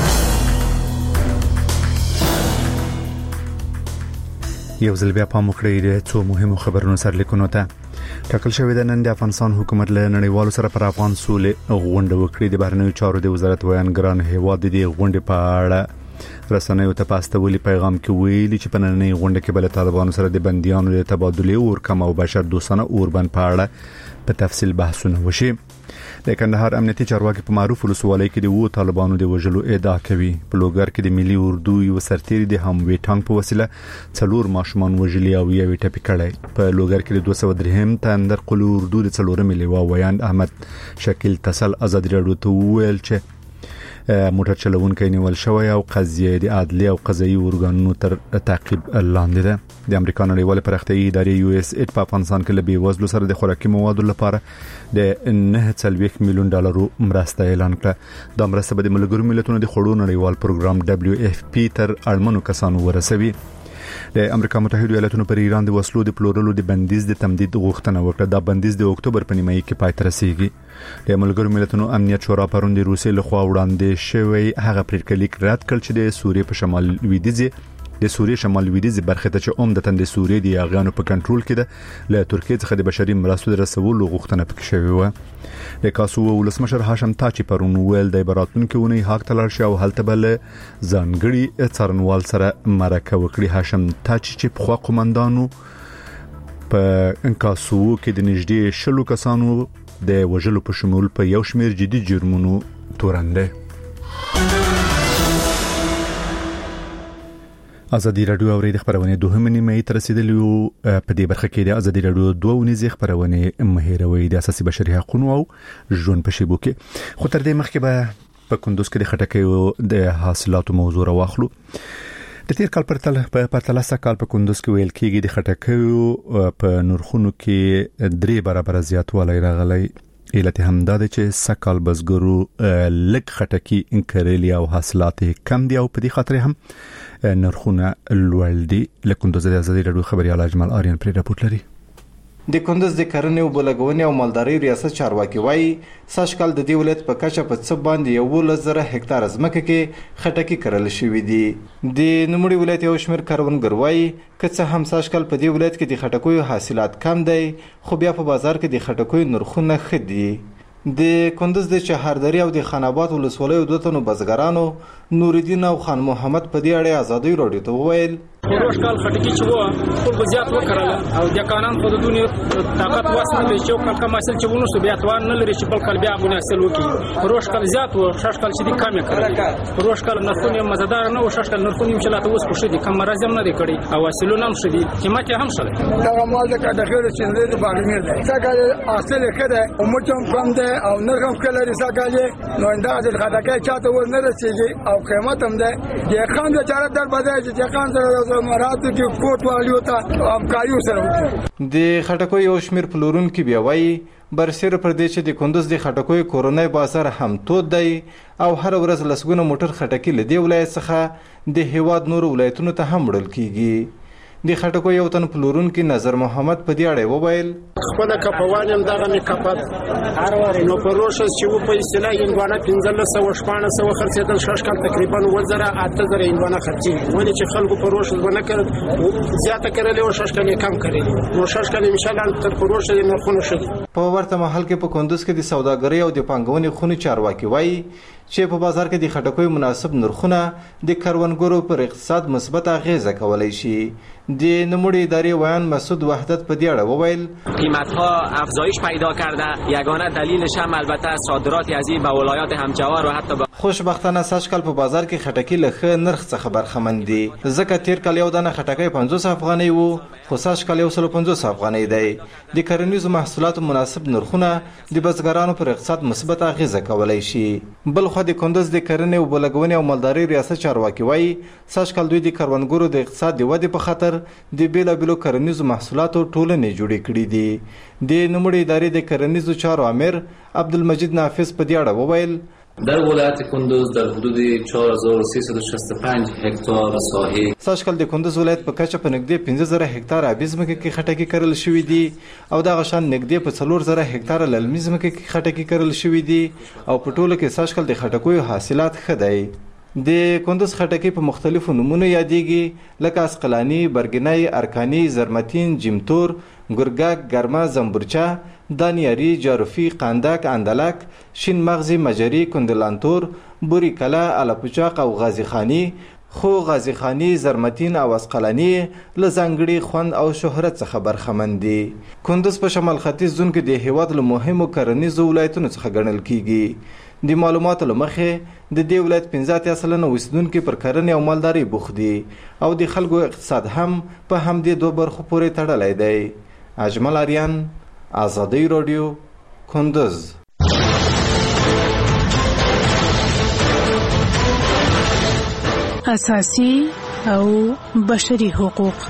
[SPEAKER 2] یو ځل بیا پام وکړئ د څو مهمو خبرونو سرلیکونو ته. ټاکل شوې ده نن د افغانستان حکومت له نړیوالو سره پر افغان سولې غونډه وکړي. د بهرنیو چارو د وزارت ویانګران هیواد د غونډې په اړه رسنیو ته په استولي پیغام کې ویلي چې په نننۍ غونډه کې بل طالبانو سره د بنديانو د تبادلې او کم او بشر دوستانه اوربند په اړه په تفصیل بحثونه وشي. د کندهار امنیتي چارواکي په معروف ولسوالۍ کې د وو طالبانو د وژلو ادعا کوي. په لوګر کې د ملي اردو یو سرتیری د هموي ټانک په وسیله څلور ماشومان وژلي او یو ټپي کړي. په لوګر کې د دوه سوه درهم تندر قل اردو د څلورم لیوا ویان احمد شکیل تسل ازادي راډیو ته ویل چې موټر چلوونکی نیول شوی او قضیه د عدلي او قضایي ارګانونو تر تعقیب لاندې ده. د امریکا نړیوال پرختیايي ادارې یو اس ایډ په افغانستان کې له بیوزلو سره د خوراکي موادو لپاره د نه څلوېښت میلیون ډالرو مرسته اعلان کړه. دا مرسته به د ملګرو ملتونو د خوړو نړیوال پروګرام دبليو اف پی تر اړمنو کسانو ورسوي. د امریکا متحده ایالاتونو پر ایران د وسلو د پلورلو د بندیز د تمدید غوښتنه وکړه. دا بندیز د اکتوبر په نیمایي کې پای ته رسیږي. د ملګرو ملتونو امنیت شورا پرون د روسیې لخوا وړاندې شوی هغه پریکړه لیک رد کړ چې د سوریې په شمال لویدیځ د سوریې شمال لویدیځ برخه ته چې عمدتاً د سوریې د یاغیانو په کنټرول کې ده له ترکیې څخه د بشري مرستو د رسولو غوښتنه پکې شوې وه. د کاسوو ولسمشر هاشم تاچی پرون ویل د براتونکو ونی حق تلل شي او هلته بل ځانګړي څارنوال سره مرکه وکړي. هاشم تاچی چې په خوا قومندانو په کاسوو کې د نږدې شلو کسانو د وژلو په شمول په یو شمېر جدي جرمونو تورنده. ازادي راډیو اورید خبرونه دوه نیمه تر رسیدلی په دې برخه کې د ازادي راډیو دوه ونیزې خبرونه مهیروي د اساسي بشري حقوقو او ژوند په شیبو کې. خو تر دې مخکې به په کندوز کې د خټکیو د حاصلاتو موضوع راوخلو. د تیر کال پرتل په پرتلاسه کال په کندوز کې ویل کېږي د خټکیو په نرخونو کې درې برابر زیاتوالی راغلی. علت هم دا ده چې سکال بزګرو لږ خټکی انکرلی او حاصلات کم دي او په دې خاطر هم نرخونه لوړ دي. لکندوز د ازادي راډیو خبريال اجمل آریان پر راپورټ لري.
[SPEAKER 20] د کندوز د کرنې او بلګونې او مالدارۍ ریاست چارواکي وایي ساشکال د دې ولایت په کچه په څه باندې یو لزر هکتار ځمکه کې خټکی کرل شوې دي. د نوموړي ولایت یو شمېر کروندګر وایي که څه هم ساشکال په دې ولایت کې د خټکیو حاصلات کم دی خو بیا په بازار کې د خټکیو نرخونه ښه دي. د کندوز د چهاردری او د خاناباد ولسوالیو دوه تنو بزګرانو نوردین او خان محمد په دې اړه ازادي راډیو ته وویل
[SPEAKER 21] روش کال خټکی چې و خپل بزیات وکړل او د قانون په دونی طاقت واسنه د چوک کال کم اصل چې ونه سو بیا توان نه لري چې بل کال بیا غونه اصل وکي. روش کال زیات و شش کال چې د کم کړل. روش کال نرخونه مزدار نه او شش کال نرخونه چې لاته اوس خوشې دي کم مرزم نه لري کړی او اصلونه هم شدي قیمت هم شله.
[SPEAKER 22] دا مال د کډخیر چې د باغمیر دی څنګه اصل کړه او مچم کم دی او نرخم کله رساګاله نو انداز خټکی چاته ور نه رسیږي او قیمت هم ده. د خان د چارت در بازار چې خان سره مراتو کې کوټ والیو ته همکاریو سره
[SPEAKER 20] د خټکو یو شمیر پلورونکو بیا وایي برسیر پر دې چې د کندوز د خټکو کورونای بازار هم تود دی او هر ورځ لسګونه موټر خټکی لدی ولایت څخه د هیواد نور ولایتونو ته هم وړل کیږي. د خټکو یو تن پلورونکو نظر محمد په دې اړه وویل
[SPEAKER 23] خپل کپوانم دغه می کپات هر نو پروسه چې و په اصطلاح انګوانه پنځلس سوه شپاړس سوه خرڅېدل شش کال تقریبا وزره اته زره انګوانه خرڅېږي ولې چې خلکو پروسه ونه کړ زیاته کړلې او شش کال کم کړلې نو شش کال ان شاء الله تر پروسه نه خونه شي.
[SPEAKER 20] په ورته محل کې په کندوز کې د سوداګرۍ او د پنګونې خونې چارواکي وایي چې په بازار کې د خټکیو مناسب نرخونه د کروندګرو پر اقتصاد مثبت اغیزه کولای شي. د نموړي ادارې ویان مسعود وحدت په دې اړه وویل
[SPEAKER 1] قیمت‌ها افزایش پیدا کرده، یگانه دلیلش هم البته صادرات از این به ولایات همجوار و حتی
[SPEAKER 20] خوشبختانه سږکال په بازار کې خټکی له ښه نرخ څخه برخمن دي، ځکه تیر کال یو دانه خټکی پنځوس افغانۍ وو، خو سږکال یو سل پنځوس افغانۍ دی. د کرنیزو محصولاتو مناسب نرخونه د بزګرانو پر اقتصاد مثبت اغیزه کولای شي. بل خو د کندز د کرنې او بلګونې او مالدارۍ ریاست چارواکي وایي سږکال دوی د کروندګرو د اقتصاد د ودې په خاطر د بیلابیلو کرنیزو محصولاتو ټولنې جوړې کړې دي. د نوموړي ادارې د کرنیزو چارو امیر عبدالمجید نافذ په دې اړه وویل
[SPEAKER 3] در ولایت کندز در حدود چهار هزار و سیصد و شصت و پنج هکتار ساحه
[SPEAKER 20] سږکال د کندز ولایت په کچه په نږدې پنځه زره هکتار آبي ځمکه کې خټکي کرل شوي دي او دغه شان نږدې په څلور زره هکتار للمي ځمکه کې خټکي کرل شوي دي او په ټوله کې سږکال د خټکیو حاصلات ښه دی. د کندز خټکي په مختلفو نومونو یادېږي لکه اسقلاني، برګنی، ارکاني، زرمتین، جیمتور، ګرګک، ګرمه، زنبورچه، دانیاری، جاروفی، قندک، اندلک، شین مغزی، مجری، کندلانتور، بوری کلا، الاپوچاق او غازی خانی. خو غازی خانی، زرمتین او اسقلانی له ځانګړي خوند او شهرت څخه برخمن دي. کندز په شمال ختیځ زون کې د هیواد له مهمو کرنیزو ولایتونو څخه ګڼل کیږي. د معلوماتو له مخې د دې ولایت پنځه اتیا سلنه اوسیدونکي پر کرنې او مالدارۍ بوخت دي او د خلکو اقتصاد هم په همدې دوه برخو پورې تړلی دی. اجمل آریان، آزادی رادیو، کندز.
[SPEAKER 4] اساسي او بشري حقوق.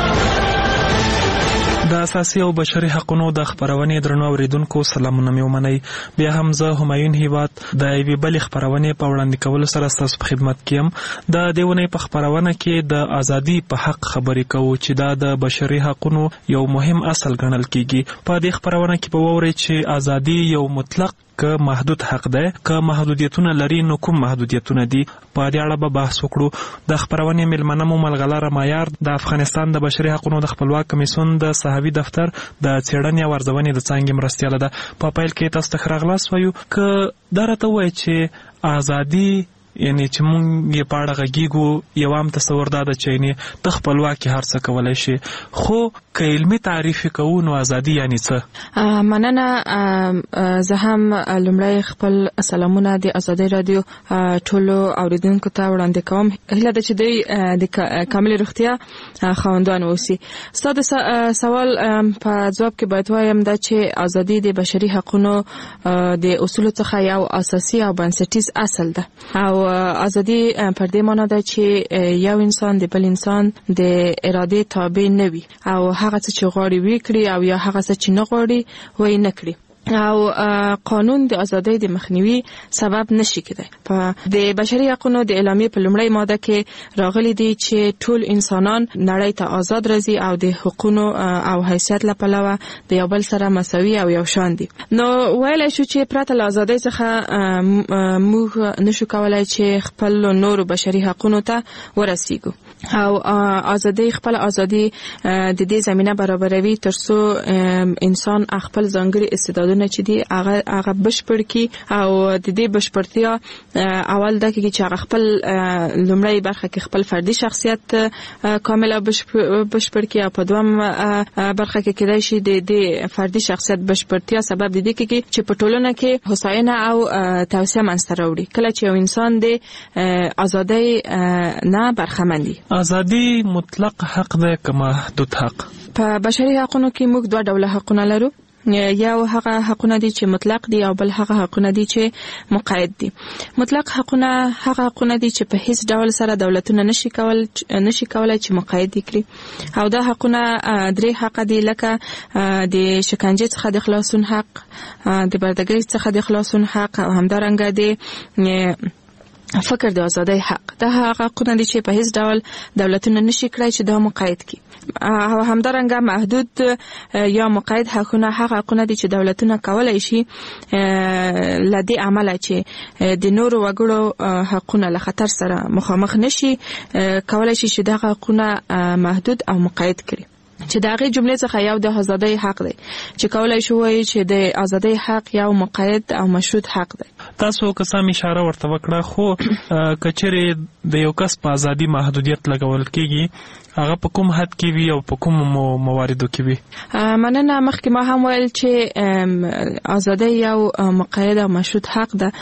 [SPEAKER 24] د اساسي او بشري حقوقو د خبرونې درنو اوریدونکو سلامونه مې ومنئ. بیا هم زه همایون هیواد د یوې بلې خبرونې په وړاندې کولو سره ستاسو په خدمت کې یم. د دې ونې په خبرونه کې د ازادي په حق خبرې کوو چې دا د بشري حقوقو یو مهم اصل ګڼل کیږي. په دې خبرونه کې به واورئ چې ازادي یو مطلق که محدود حق ده، که محدودیتونه لري نو کوم محدودیتونه دي. په دې اړه به بحث وکړو. د خبرونې میلمنه مو ملغلره معیار د افغانستان د بشري حقوقو د خپلواک کمیسیون د صحوي دفتر د څېړنې او ارزونې د څانګې مرستیاله ده. په پیل کې تاسو ته ښه راغلاست وایو. که دا راته ووایي چې ازادي یعنی چې مونږ یې په اړه غږیږو یو عام تصور دا ده چې یعنې ته خپلواکي هر څه کولی شي، خو که علمي تعریف کوو نو ازادي یعنې څه؟
[SPEAKER 25] مننه. زه هم لومړی خپل سلامونه د ازادۍ رادیو ټولو اوریدونکو ته وړاندې کوم. هیله ده چې دوی د کاملې روغتیا خاوندان واوسي. ستا د سوال په ځواب کې باید وایم دا چې ازادي د بشري حقوقو د اصولو څخه یو اساسي او بنسټیز اصل ده او ازادي پر دې معنی ده چې یو انسان د بل انسان د اراده تابع نه وي او هغه څه چې غواړي وکړي او یا هغه څه چې نه غواړي وای نه کړي او قانون د ازادۍ د مخنیوي سبب نشي کېدای. په د بشري حقوقو د اعلامیې په لومړۍ ماده کې راغلي دي چې ټول انسانان نړۍ ته آزاد راځي او د حقوقو او حیثیت له پلوه د یو بل سره مساوي او یو شان دي. نو ویلی شو چې پرته له ازادۍ څخه موږ نشو کولای چې خپل نورو بشري حقوقو ته ورسیږو او ازادۍ خپل ازادي د دې زمينه برابروي ترڅو انسان خپل ځانګړي استعداد چې دی هغه هغه بشپړ کی او د دې بشپړتیا اول د کې چې هغه خپل لومړی برخه کې خپل فردي شخصیت کامله بشپړ کی او په دوم برخه کې کېدای شي د دې فردي شخصیت بشپړتیا سبب د دې کې چې په ټولنه کې هوساینه او توسعه منځته راوړي. کله چې یو انسان د ازادۍ نه برخمن دی.
[SPEAKER 24] ازادي مطلق حق ده که محدود حق؟
[SPEAKER 25] په بشري حقوقو کې موږ دوه ډوله حقونه لرو. یو هغه حقونه دي چې مطلق دي او بل هغه حقونه دي چې مقید دي. مطلق حقونه هغه حقونه دي چې په هیڅ ډول سره دولتونه نشي کول نشي کولای چې مقید کړي او دا حقونه درې حق دي لکه د شکنجه څخه د خلاصون حق، د بردګۍ څخه د خلاصون حق او همدارنګه د فکر د ازادۍ حق. دا هغه حقونه دي چې په هیڅ ډول دولتونه نشي کړای چې دا مقید کړي او همدارنګه محدود یا مقید حقونه هغه حقونه دي چې دولتونه کولای شي لدی عمله چې د نورو وګړو حقونه له خطر سره مخامخ نشي کولای شي چې دا حقونه محدود او مقید کړي. چې دا غي جمله څخه یو د ازادۍ حق دی چې کولای شي وایي چې د ازادۍ حق یو مقید او مشروط حق دی
[SPEAKER 24] تاسو که سم اشاره ورته وکړه خو کچره د یو کس په ازادي محدودیت لګول کیږي هغه په کوم حد کې وي او په کوم مواردو کې وي؟
[SPEAKER 25] مننه. مخکې ما هم ویل چې ازادي یو مقید او مشروط حق ده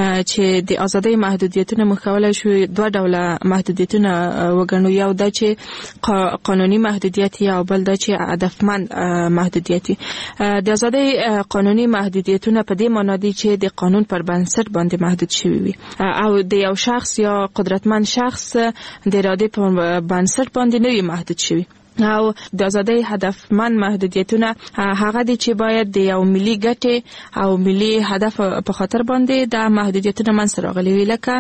[SPEAKER 25] چې د ازادي محدودیتونه مخاوله شو دوه ډوله محدودیتونه وګڼو. یو د چې قانوني محدودیت او بل د چې هدفمند محدودیت. د ازادي قانوني محدودیتونه په دې معنی دي چې د قانون پر بنسټ باندې محدود شوی وي او د یو شخص یا قدرتمند شخص د اراده په بنسټ باندې نه وي محدود شوی. او د ازادۍ هدفمند محدودیتونه هغه دي چې باید د یو ملي ګټې او ملي هدف په خاطر باندې د محدودیتونه منځ راغلي وي، لکه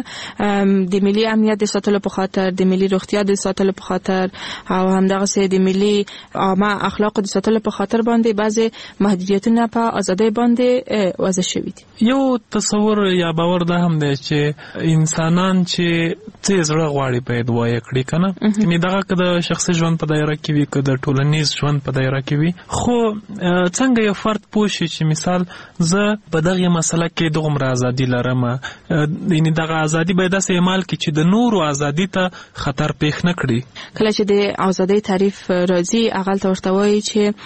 [SPEAKER 25] د ملي امنیت د ساتلو په خاطر، د ملي روغتیا د ساتلو په خاطر او همدغه د ملي عامه اخلاق د ساتلو په خاطر باندې بعضي محدودیتونه په ازادۍ باندې وضع شوي دي.
[SPEAKER 24] یو تصور یا باور ده هم دی چې انسانان چې څه زړه غواړي باید وایي کړي کنه، یعنی دغه کده شخصي ژوند په دایره کې وي، کده ټولنیز ژوند په دایره کې وي، خو څنګه یو فرد پوه شي چې مثال زه په دغه مسله کې دغه ازادي لرم، یعنی دغه ازادي باید داسې عمل کړي چې د نورو ازادي ته خطر پیښ نه کړي.
[SPEAKER 25] کله چې د ازادۍ تعریف راځي هغه ته ورته وایي چې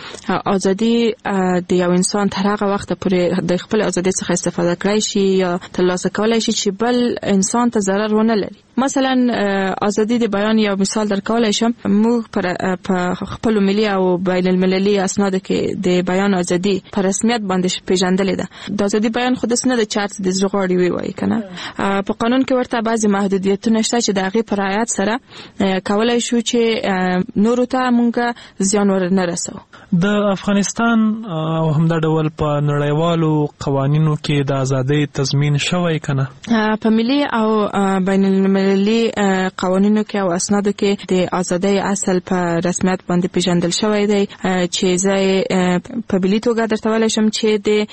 [SPEAKER 25] ازادي د یو انسان تر هغه وخت پورې د خپل ازادۍ څخه استفاده کړی شي یا ترلاسه کولای شي چې بل انسان ته ضرر ونه لري. مثلا ازادي د بیان یو مثال درکولای شم. موږ په خپل ملي او بین المللي اسناد کې د بیان ازادي په رسمیت باندې پیژندل ده. د ازادي بیان خود څه نه د چارت د زغړی وی وای کنه. په قانون کې ورته بعضی محدودیتونه شته چې د هغه پر رعایت سره کولای شو چې نور ته مونږه زیان ور نه رسو.
[SPEAKER 24] د افغانستان او همدا ډول په نړیوالو قوانینو کې د ازادۍ تضمین شوی کنه.
[SPEAKER 25] په ملي او بین المللي قوانینو کې او اسنادو کې د ازادۍ اصل په رسمیت باندې پیژندل شوی دی چې زه په ملي توګه درته ویلی شم چې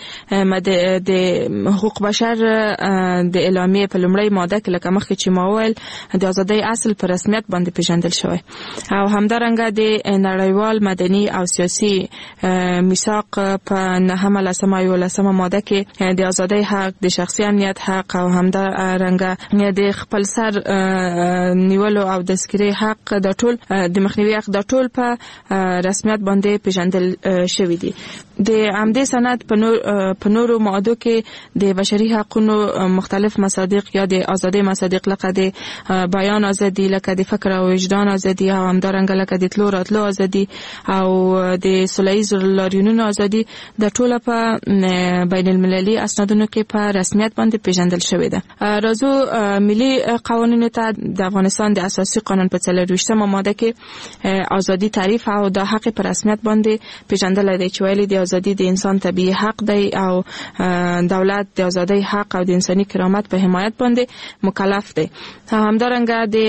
[SPEAKER 25] د د حقوق بشر د اعلامیې په لومړۍ ماده کې لکه مخکې چې ما وویل د ازادۍ اصل په رسمیت باندې پیژندل شوی او همدارنګه د نړیوال مدني او سیاسي میثاق په نهمه لسمه یولسمه ماده کې د ازادۍ حق، د شخصي امنیت حق او همدارنګه د خپل سر نیولو او د سکري حق د ټول د مخنیوي حق د ټول په رسمیت باندې پیژندل شوی دی. د عمدي سند په نور په نورو ماده کې د بشري حقوقو مختلف مصادیق یا د ازادي مصادیق لکه د بیان ازادي، لکه د فکر او وجدان ازادي او همدارنګه لکه د تلو راتلو ازادي او د سوله‌ییز لاریونونو ازادي د ټول په بین المللي اسنادونو کې په رسمیت باندې پیژندل شوی ده. راځو ملي قوانینو ته. د افغانستان د اساسي قانون په څلرویشتمه ماده کې ازادي تعریف او د حق پر رسمیت باندې پیژندل دی چې ویلي د ازادي د انسان طبيعي حق دی او دولت د ازادۍ حق او د انساني کرامت په حمایت باندې مکلف دی. همدارنګه د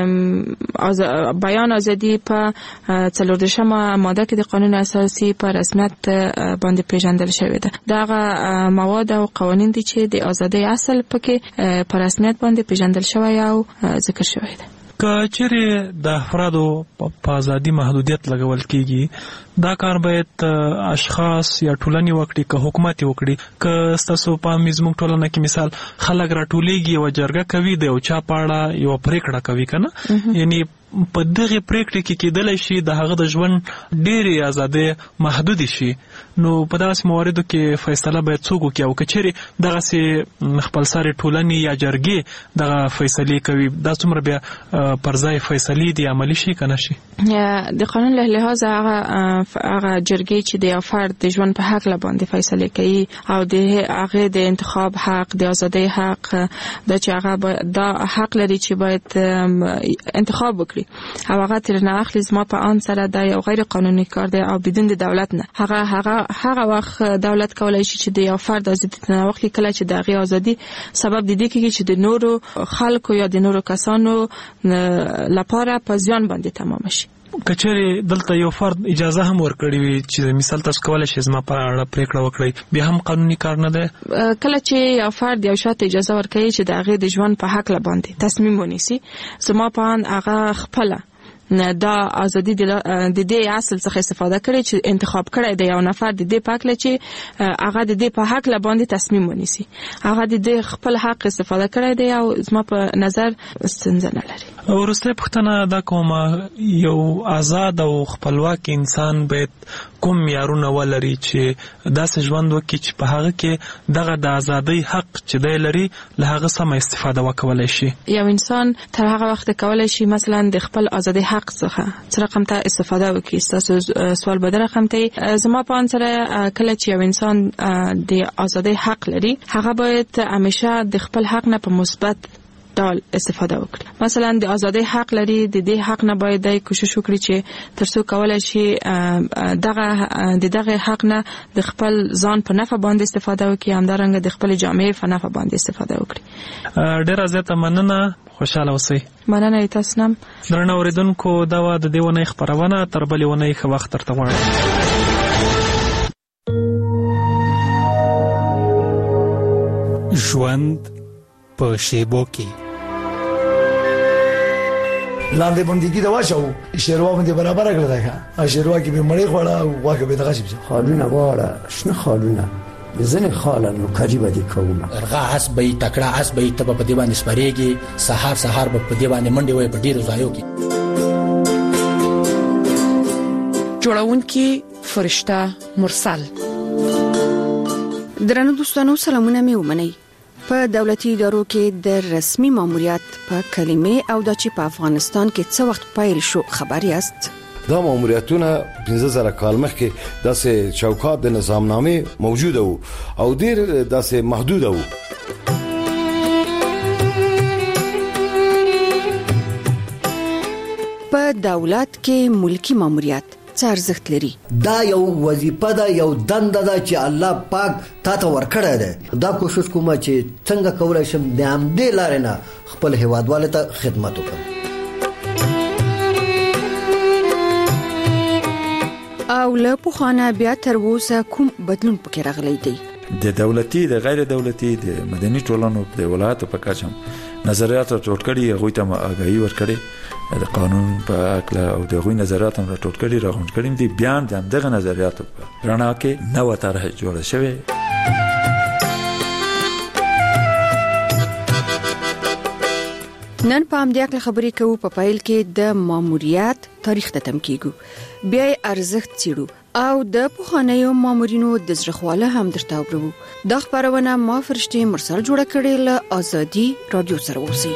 [SPEAKER 25] بیان ازادي په څلوردشمه ماده کې د قانون اساسي په رسمیت باندې پیژندل شوی ده. دغه مواد او قوانین دي چې د ازادۍ اصل پکې په رسمیت باندې پیژندل شوی او ذکر شوی ده.
[SPEAKER 24] که چیرې د افرادو په ازادي محدودیت لګول کیږي دا کار باید اشخاص یا ټولنې وکړي که حکومت وکړي. که تاسو په زموږ ټولنه کې مثال خلک راټولېږي او جرګه کوي د یو چا په اړه یو پریکړه کوي کنه، یعنی په دغه پریکړې کې کېدلی شي د هغه د ژوند ډېرې ازادۍ محدود شي، نو په داسې مواردو کې فیصله باید څوک وکړي او که چیرې دغسې خپلسرې ټولنې یا جرګې دغه فیصلې کوي دا څومره بیا پر ځای فیصلې دي عملي شي که نه شي؟
[SPEAKER 25] د قانون له لحاظه هغه هغه جرګې چې د یو فرد د ژوند په حق باندې فیصله کوي او د هغه د انتخاب حق، د ازادۍ حق، د چې هغه دا حق لري چې باید انتخاب وکړي او هغه تر نه اخلي زما په ان سره دا یو غیر قانوني کار دی او بدون د دولت نه. هغه هغه هغه وخت دولت کولای شي چې د یو فرد ازادي نه وکړي کله چې دغه ازادي سبب د دې کې چې د نورو خلکو یا د نورو کسانو لپاره په ځان باندې تمام شي.
[SPEAKER 24] کچېرې دلته یو فرد اجازه هم ورکړي وي چې مثال تاسو کولای شئ زما په اړه پریکړه وکړئ، بیا هم قانوني کار نه دی.
[SPEAKER 25] کله چې یو فرد یو شاته اجازه ورکړي چې د هغه د ژوند په حق باندې تصمیم ونیسي، زما په ان هغه خپل دا ازادي د دې اصل څخه استفاده کړي چې انتخاب کړي د یو نفر د دې پاکله چې هغه د دې په حق لا باندې تصمیم ونیسي هغه د دې خپل حق استفاده کړي دی او زما په نظر ستونزه نه لري.
[SPEAKER 24] ورسته پښتنه دا کومه یو آزاد او خپلواک انسان باید کوم معیارونه ولري چې داسې ژوند وکړي چې په هغه کې دغه د ازادۍ حق چې دی لري له هغه سم استفاده وکولای شي.
[SPEAKER 25] یو انسان تر هغه وخت کولای شي مثلا د خپل ازادۍ حق څخه څه رقم ته استفاده وکړي. تاسو سوال به در رقم ته زما په انسره کله چې یو انسان د ازادۍ حق لري هغه باید همیشه د خپل حق نه په مثبت ډول استفاده وکړي. مثلا د ازادۍ حق لري د دې حق نه باید د کوشش وکړي چې ترڅو کولای شي دغه د دغه حق نه د خپل ځان په نفع باندې استفاده وکړي همدارنګه د خپل جامعې په نفع باندې استفاده وکړي.
[SPEAKER 24] ډیره زیاته مننه. خوشاله اوسئ.
[SPEAKER 25] مننه تاسو هم.
[SPEAKER 24] درنو اوریدونکو دا و د دې ونې خبرونه تر بلې ونې ښه وخت درته غواړم.
[SPEAKER 5] ژوند په شیبو کې
[SPEAKER 6] لاندې بندګي دا واچو شیروا باندې برابر کړل دا شیروا کې به مړی خوړه او واکه به دغه شي
[SPEAKER 7] خالونه واړه شنه خالونه ځنه خالانو قریبه دي کومه
[SPEAKER 9] ارغه اس به تکړه اس به ته په دی باندې سپریږي سحر سحر په دی باندې منډي وای په ډیرو ځایو کې
[SPEAKER 10] جوړونکي فرشته مرسل.
[SPEAKER 26] درنو دوستانو سلامونه مې ومنئ. په دولتي ادارو کې د رسمي ماموریت په کلمې او د چې په افغانستان کې څه وخت پیل شو خبر یاست؟
[SPEAKER 27] دا ماموریتونه پنځه زره کال مخکې داسې چوکاټ د نظامنامې موجود وو او ډیر داسې محدود وو.
[SPEAKER 26] په دولت کې ملکی ماموریت څه ارزښت لري؟
[SPEAKER 7] دا یو وظیفه ده یو دنده ده چې الله پاک تاسو ورکړی ده. دا کوشش کوم چې څنګه کولای شم د همدې لارې نه خپل هیوادوالو ته خدمت وکړم.
[SPEAKER 26] او له پخوانه بیا تر اوسه کوم بدلون پکې راغلی دی؟
[SPEAKER 28] د دولتي د غیر دولتي د مدني ټولنو د ولایتو په کچه نظریات راټول کړي هغه ته آگاهي ورکړي د قانون په اړه او د غوي نظریات هم راټول کړي راغونډ کړي دي بیان د دغه نظریاتو په رڼا کې نوې طرح جوړه شوې.
[SPEAKER 26] نن په همدې اړه خبرې کوو. په پایل کې د ماموریت تاریخ ته تم کیږو بیا ارزښت چیرو او د پخوانیو مامورینو د زړخواله هم درته وبرو. د خبرونه ما فرشتي مرسل جوړه کړې له ازادي رادیو سره اوسئ.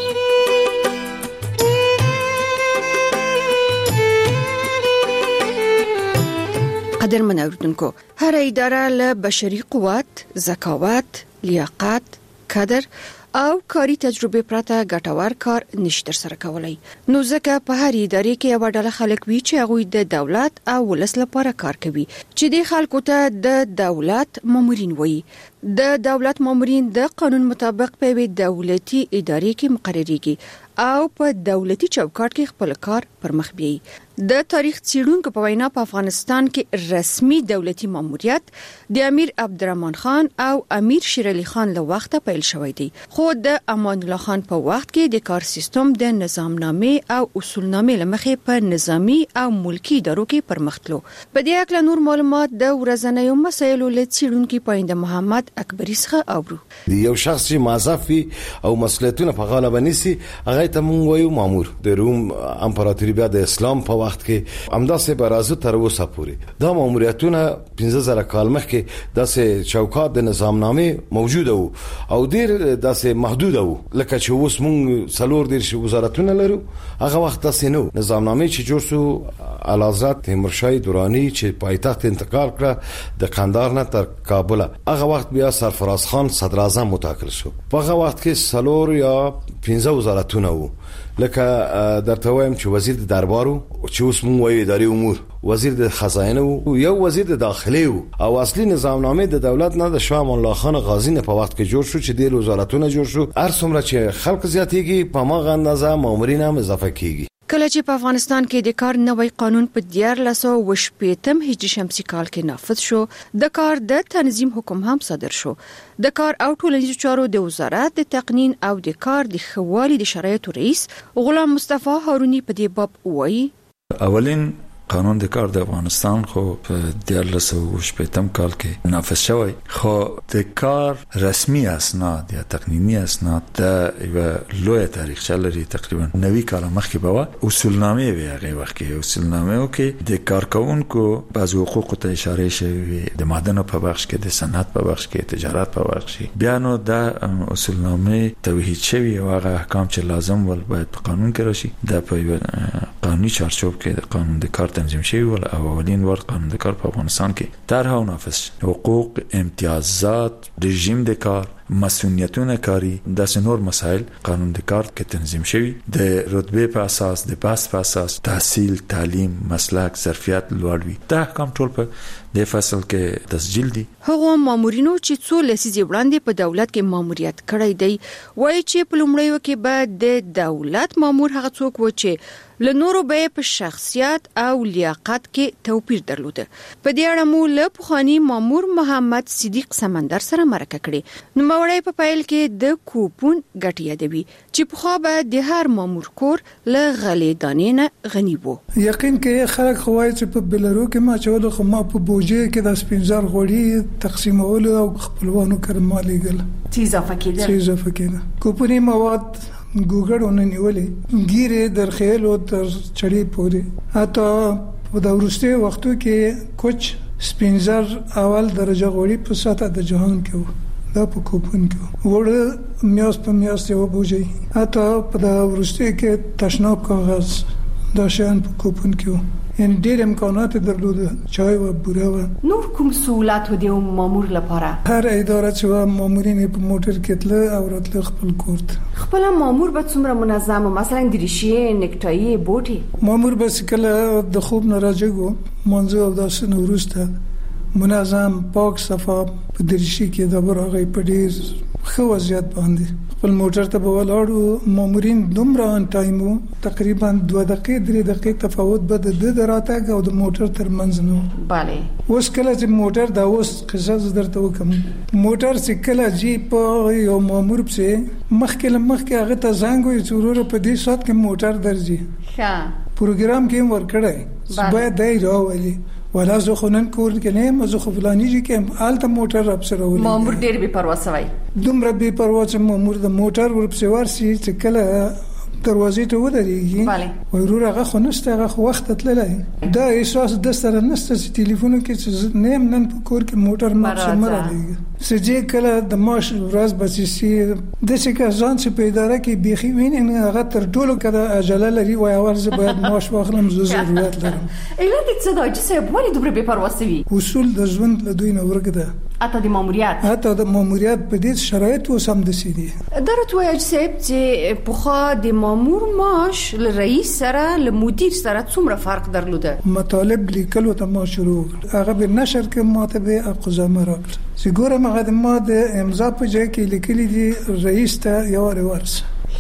[SPEAKER 26] قدرمن اوریدونکو، هر اداره له بشري قوت، ذکاوت، لیاقت، قدر او کاری تجربه پرته ګټور کار نشي تر سره کولای. نو ځکه په هر ادارې کې یو ډله خلک وي چې هغه د دولت او ولس لپاره کار کوي چې د خلکو ته د دولت مامورین وایي. د دولت مامورین د قانون مطابق په دولتي ادارې کې مقرریږي او په دولتي چوکاټ کې خپل کار پرمخ بیایي. د تاریخ څېړونکو په وینا په افغانستان کې رسمي دولتي ماموریت د امیر عبدالرحمن خان او امیر شیر علي خان له وخته پیل شوی دی، خو د امان الله خان په وخت کې د کار سیستم د نظامنامې او اصولنامې لمخې په نظامی او ملکی ادارو کې پرمختلو. په دې اړه نور معلومات د ورځنیو مسایلو له څېړونکو پاینده محمد اکبری څخه اورو.
[SPEAKER 27] یو شخص چې مازافي او مسؤلیتونه په غاړه بنسي هغه ته مونږ وایو مامور. د روم امپراتوري بیا د اسلام په وخت کې همداسې برازو تر اوسه پورې دا ماموریتونه پنځه زره کال مخکې داسې چوکاټ د نظامنامې موجود وو او ډیر داسې محدود وو. لکه چې اوس مونږ څلور دېرش وزارتونه لرو، هغه وخت داسې نو. نظامنامې چې جوړ شو اعلیحضرت تیمورشاه درانی چې پایتخت انتقال کړ د قندهار نه تر کابل، هغه وخت بیا سرفراز خان صدر اعظم متعاقل شو. په هغه وخت کې څلور یا پنځه وزارتونه وو. لکه درته وایم چې وزیر د دربارو چې اوس مونږ وایو اداري امور، وزیر د خزانه او یو وزیر د داخلي او اصلي نظامنامې د دولت نه د شاه امان الله خان غازی نه په وخت کې جوړ شو چې د وزارتونو جوړ شو. هر څومره چې خلک زیاتېږي په ماغه اندازه مامورین هم اضافه کیږي.
[SPEAKER 26] کله چې په افغانستان کې د کار نوی قانون په دیارلس سوه اوه شپېتم هجري شمسي کال کې نافذ شو، د کار د تنظیم حکم هم صادر شو. د کار او ټولنیزو چارو د وزارت د تقنین او د کار د ښه والي د شرایطو رئیس غلام مصطفی هارونی په دې باب وایي
[SPEAKER 28] اولین قانون د کار د افغانستان خو په دیارلس سوه شپږم کال کې نافذ شوی، خو د کار رسمي اسناد یا تقنینی اسناد د یو لوی تاریخچه لري. تقریبا نوي کال مخکې به اصولنامه وي، هغه وخت کې اصولنامه کې د کارکونکو بعض حقوق ته اشاره شوی، د معدنو په بخش کې، د صنعت په بخش کې، تجارت په بخش کې. بیا نو د اصولنامه توحید شوی او هغه احکام چې لازم ول باید په قانون کې راشي، د په قانوني چارچوب کې د قانون د کار تنظیم شوی ول او اولین ور قانون د کار په افغانستان کې طرح او نافذ. حقوق، امتیازات، رژیم د کار، مسئولیتونه کاری، د نور مسائل قانون د کار کې تنظیم شوی. د رتبه په اساس، د بحث په اساس تحصیل، تعلیم، مسلک، ظرفیت لوړ وي. دا احکام ټول په د فصل کې تسجیل دي.
[SPEAKER 26] هغه مامورینو چې څو لسیزې وړاندې په دولت کې ماموریت کړی دی وایي چې په لومړیو کې به د دولت مامور هغه څوک و چې له نورو به په شخصیت او لیاقت کې توپیر درلوده. په دې اړه مو له پخوانی مامور محمد صدیق سمندر سره مرکه کړې. نو موري په پایل کې د کوپون ګټي یادوي چې په خو به د هر مامور کور له غلې دانې نه غنی وو.
[SPEAKER 8] یقین کې خلک خوای چې په بلرو کې ما چول خو ما په بوجه کې د سپینزار غوړي تقسیمول او خپلوانو کرمالي ګل
[SPEAKER 26] چې اضافه کېده
[SPEAKER 8] چې اضافه کېده. کوپونی مواد ګوګړونه نیولې ګیره درخېل او تر چړې پورې. حتی په د ورسته وختو کې کوچ سپینزر اول درجه غوړي په ساته د جهان کې وو. دا په کوپون کې وړ میاس په میاس یو بوجي. حتی په د ورسته کې تشناب کاغذ دا شان په کوپون کې وو. یعنی ډېر امکانات درلوده، چای و بوره و.
[SPEAKER 26] نور کوم سہولت و د مامور لپاره؟
[SPEAKER 8] هر اداره چې مامورین په موټر کې تل او راتل خپل کورت.
[SPEAKER 26] خپل مامور به څومره منظم، مثلا دریشي، نیکټای، بوټي؟
[SPEAKER 8] مامور به کله د خوب نه راځي منځو او داسې نو ورسته منظم پاک صفا په دریشي کې د برغې په ډېر خو وضعیت باندې خپل موټر ته ولاړو. مامورین دومره ان ټایمو تقریبا دوه دقیقې درې دقیقې تفاوت به د د راتګ او د موټر ترمنځ نو.
[SPEAKER 26] bale
[SPEAKER 8] اوس کله چې موټر دا اوس قصص درته وکم، موټر چې کله جی په یو مامور په مخکې مخکې هغه ته زنګ وي ضرور په دې سات کې موټر درځي.
[SPEAKER 26] ښه
[SPEAKER 8] پروګرام کې ورکړی باید دی راولي ولا زه خونن کور کې نه مزه خو فلاني جی کې آلته موټر ابسره ولې
[SPEAKER 26] مامور ډېر بے پروا سوی.
[SPEAKER 8] دومره بے پروا چې مامور د موټر ورپسې ورسي چې کله دروازې ته ودرېږي ورور هغه خو نشته، هغه خو وخت تللی. دا احساس د سره نشته چې ټلیفون کې چې نیم نن په کور کې موټر ماشه مرالېږي. سجې کله د ماش ورځ بسیسي د څه کا ځان چې په اداره کې بيخي ویني هغه تر ټولو کده اجاله لري وای اول زه باید ماش واخلم، زه ضرورت لرم.
[SPEAKER 26] اله دې څه دا چې سه بولې دومره بے پروا سوي.
[SPEAKER 8] اصول د ژوند له دوی نه ورګه
[SPEAKER 26] اته د ماموریت
[SPEAKER 8] اته د ماموریت په دې شرایط وسم د سي دي.
[SPEAKER 26] درته وایي چې په خو د مامور معاش له رئیس سره له مدیر سره څومره فرق درلوده؟
[SPEAKER 8] مطالب لیکلو ته ما شروع هغه به نشر کې ماته به اقزامه راکړه. سګوره مغه د ما د امضا په ځای کې لیکلي دي رئیس ته یو ورس.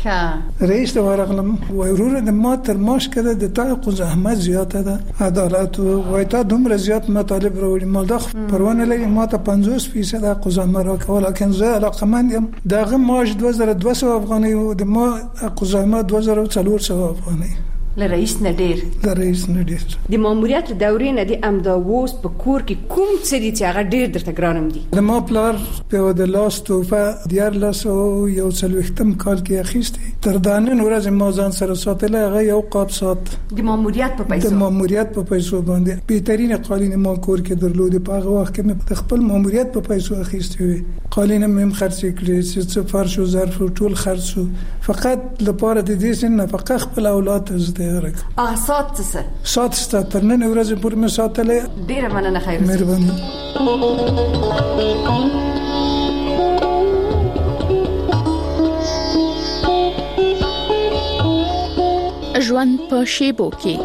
[SPEAKER 26] ښه
[SPEAKER 8] رئیس ته ورغلم وای ورور د ما تر ماش کده د تاقو زحمت زیاته ده، عدالت وای تا دومره زیات مطالب وروړي ما د پروانه لري ما ته پنځوس فیصد اقزامه راکړه، ولیکن زه علاقمند یم. دغه ماش دوه زره دوه سوه افغانۍ او د ما اقزامه دوه زره څلور سوه افغانۍ.
[SPEAKER 26] له رئیس نه ډیر
[SPEAKER 8] د رئیس نه ډیر
[SPEAKER 26] د ماموریت دورې نه د امدا ووس په کور کې کوم څه دي چې هغه ډیر درته ګرانم دي؟
[SPEAKER 8] د ما پلار په د لاس توفه دیار لاس او یو څلوېښتم کال کې اخیستی تر دانن ورځ ما ځان سره ساتل هغه یو قاب سات
[SPEAKER 26] د ماموریت په پیسو
[SPEAKER 8] د ماموریت په پیسو باندې بهترین قالین ما کور کې درلود. په هغه وخت کې مې خپل ماموریت په پیسو اخیستی وي، قالین مې خرڅ کړې چې فرش او ظرف ټول خرڅو فقط لپاره د دې سن نفقه خپل اولاد ته زده ورک.
[SPEAKER 26] اه سات څه
[SPEAKER 8] سات ست تر نن ورځې پورې مې ساتلې.
[SPEAKER 26] ډیره مننه خیر.
[SPEAKER 8] مهرباني.
[SPEAKER 10] ژوند په شیبو کې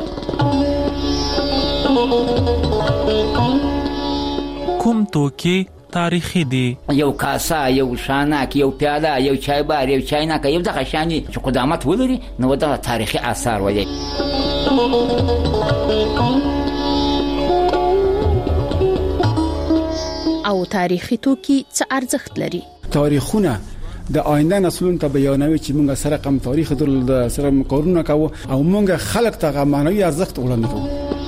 [SPEAKER 24] کوم توکي تاریخي دي؟
[SPEAKER 11] یو کاسه، یو شانک، یو پیاله، یو چایبر، یو چاینک، یو دغه شانی چې قدامت ولري نو دا تاریخي آثار ولري.
[SPEAKER 10] او تاریخي توکي څه ارزښت لري؟
[SPEAKER 12] تاریخونه د آینده نسلونو ته بیانوي چې موږ سره کم تاریخ در سره کارونه کوو او موږ خلک ته معنوي ارزښت وړاندې کوو.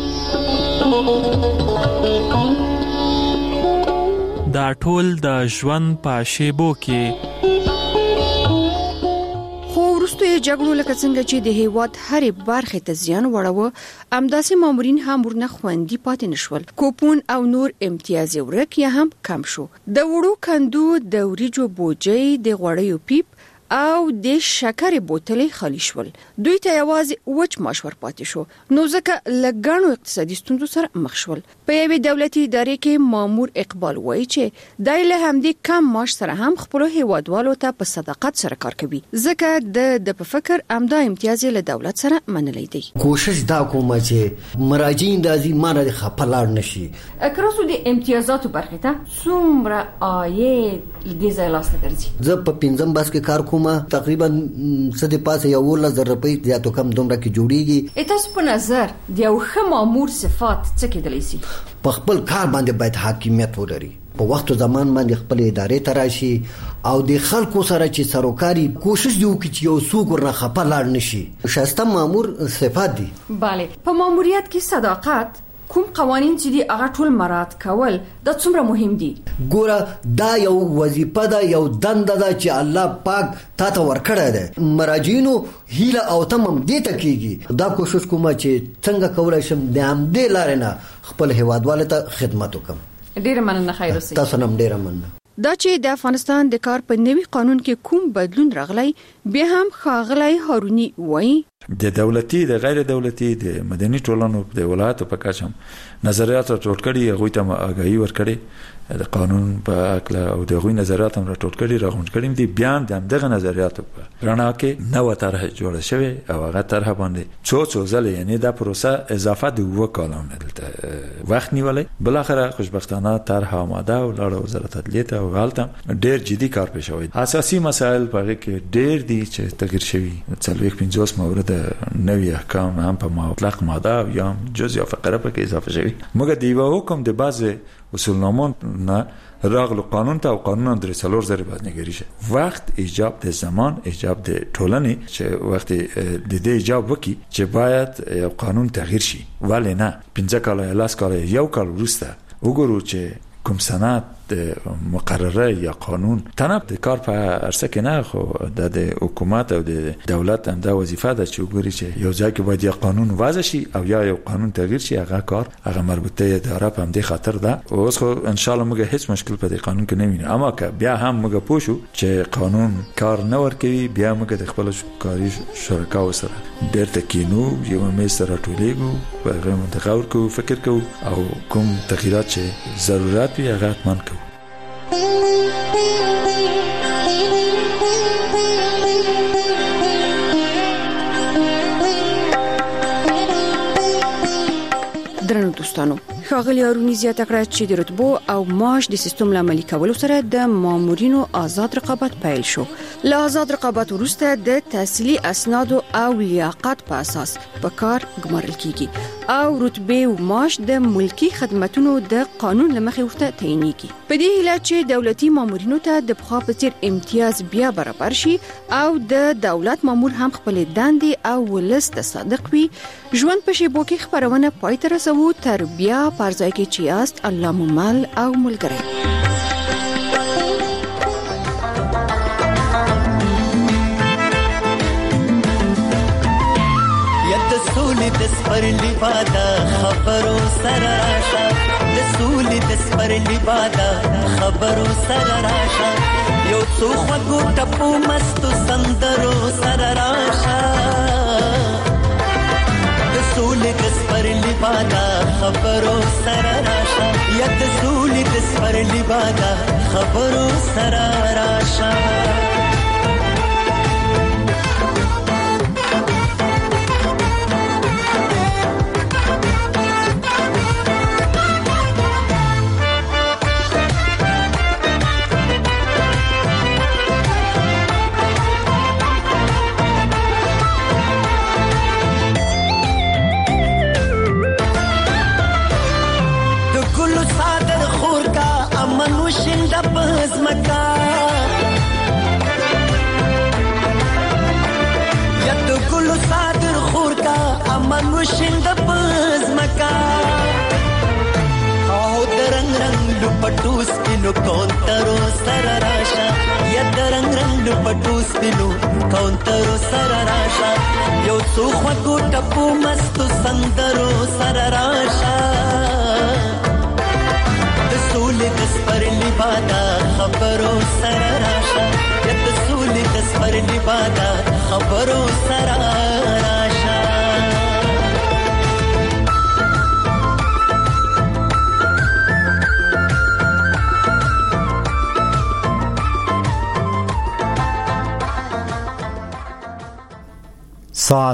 [SPEAKER 24] دا ټول د ژوند په شیبو کې
[SPEAKER 26] خو وروسته جګړو لکه څنګه چې د هیواد هرې برخې ته زیان وړاوه همداسې مامورین هم ورنه خوندي پاتې نشول. کوپون او نور امتیاز ورک یا هم کم شو. د وړو کندو د وریجو بوجۍ د غوړیو پیپ او د شکر بوتلې خالی شول. دوی ته یوازې وچ ماشور پاتې شو نو ځکه لګانو اقتصادي ستونزو سره مخ شول. په یوې دولتي ادارې کې مامور اقبال وایي چې دای له همدې کم معاش سره هم خپل هیوادوالو ته په صداقت سره کار کوي ځکه د د په فکر امدا امتیاز له دولت سره منلې دی.
[SPEAKER 7] کوشش دا کوم چې مراجعین دازي ماره خپلار نشي.
[SPEAKER 26] اکراسو د امتیازاتو برخه ته څومره آیه د ځایلاس لګرځي.
[SPEAKER 7] زه په پنځم بس کې کار کوم تقریبا صد پاسه یو ول زر روپۍ زیاتو کم دومره کې جوړیږي.
[SPEAKER 26] تاسو په نظر د یو ښه مامور صفات څه کېدلی شي؟
[SPEAKER 7] په خپل کار باندې باید حاکمیت ولري، په وخت او زمان باندې خپل ادارې تراشي او د خلکو سره چې سروکاري کوشش دی وکړي چې یو څوک ورنه خپه لاړ نشي. شایسته مامور صفات دي.
[SPEAKER 26] bale په ماموریت کې صداقت کوم قوانین چې دی هغه ټول مراعات کول دا څومره مهم دي؟
[SPEAKER 7] ګوره دا یو وظیفه ده، یو دنده ده چې الله پاک تا ته ورکړی ده. مراجعینو هیله او تمم دې ته کیږي دا کوشش کوم چې څنګه کولای شم د همدې لارې نه خپل هیوادوالو ته خدمت وکړم.
[SPEAKER 26] ډیره مننه. خیر اوسئ.
[SPEAKER 7] تاسو هم ډیره مننه.
[SPEAKER 26] دا چې د افغانستان د کار په نوي قانون کې کوم بدلون راغلی بیا هم ښاغلی هارونی وایي
[SPEAKER 28] د دولتي د غیر دولتي د مدني ټولنو د ولایتو په کچه نظریات راټول کړي، هغوی ته آګاهي ورکړي د قانون په اړه او د هغوی نظریات هم راټول کړي راغونډ کړي دي. بیا د همدغه نظریاتو په رڼا کې نوې طرح جوړه شوې او هغه طرح باندې څو څو ځله یعنی دا پروسه اضافه د اووه کالونو دلته وخت نیولې. بلاخره خوشبختانه طرح آماده او لاړه وزارت عدلیه ته او هلته ډېر جدي کار پیښ شوی. اساسي مسایل په هغه کې ډېر دي چې تغیر شوي. څلوېښت پنځوس مورد نوی احکام هم په مطلق ماده یا جزء یا فقره په کې اضافه شوی. موږ د یو حکم د بعض اصولنامو نه راغلو قانون ته او قانون درې څلور زره باندې نګری شه. وخت ایجاب د زمان ایجاب د ټولنې چې وخت د دې ایجاب وکي چې باید یو قانون تغییر شي. ولی نه پنځه کال یا لاس کال یو کال وروسته وګورو چې کوم سند مقرره یا قانون تناب د کار په عرصه کې نه، خو د حکومت او د دولت هم دا وظیفه ده چې وګوري چې یو ځای کې باید یا قانون وضع شي او یا یو قانون تغییر شي. هغه کار هغه مربوطه اداره په همدې خاطر ده. اوس خو ان شاء الله موږ هیڅ مشکل په دې قانون کې نه وینو، اما که بیا هم موږ پوښو چې قانون کار نه ورکوي بیا موږ د خپل کاري شرکاو سره بیرته کینو، یو مې سره ټولېږو، هغه متغور کو فکر کو او کوم تغییرات چې ضرورت وي هغه اتمن کو.
[SPEAKER 26] درنو دوستانو، ښاغلي هارونی زیاته کړه چې د رتبو او معاش د سیستم عملي کولو سره د مامورینو آزاد رقابت پیل شو. له آزاد رقابت وروسته د تحصیلي اسنادو او لیاقت په اساس په کار ګمارل کیږي او رتبه او معاش د ملکی خدماتو د قانون لمخې ورته تعینېږي. په دې هیله چې دولتي مامورینو ته د پخوا په څیر امتیاز بیا برابر شي او د دولت مامور هم خپل دندې او ولس ته صادق وي. ژوند په شیبو کې خبرونه پای ته رسوو. تر بیا پرځای کې چې یاست الله مو مل او ملګری.
[SPEAKER 13] د سپرلی بادا خبرو سره راشه، د سولې د سپرلی بادا خبرو سره راشه، یو څو خوږو ټپو مستو سندرو سره راشه، د سولې د سپرلی بادا خبرو سره راشه، یا د سولې د سپرلی بادا خبرو سره راشه. ټولو صادر خور کا امن وشند پز مکا او درنګ رنگ لپټو سپینو کونترو سر راشا یا درنګ رنگ لپټو سپینو کونترو سر راشا یو څو خو ټپو مستو سندرو سر راشا د سولې د سپرلی بادا خبرو سر راشا یا د سولې د سپرلی بادا خبرو سر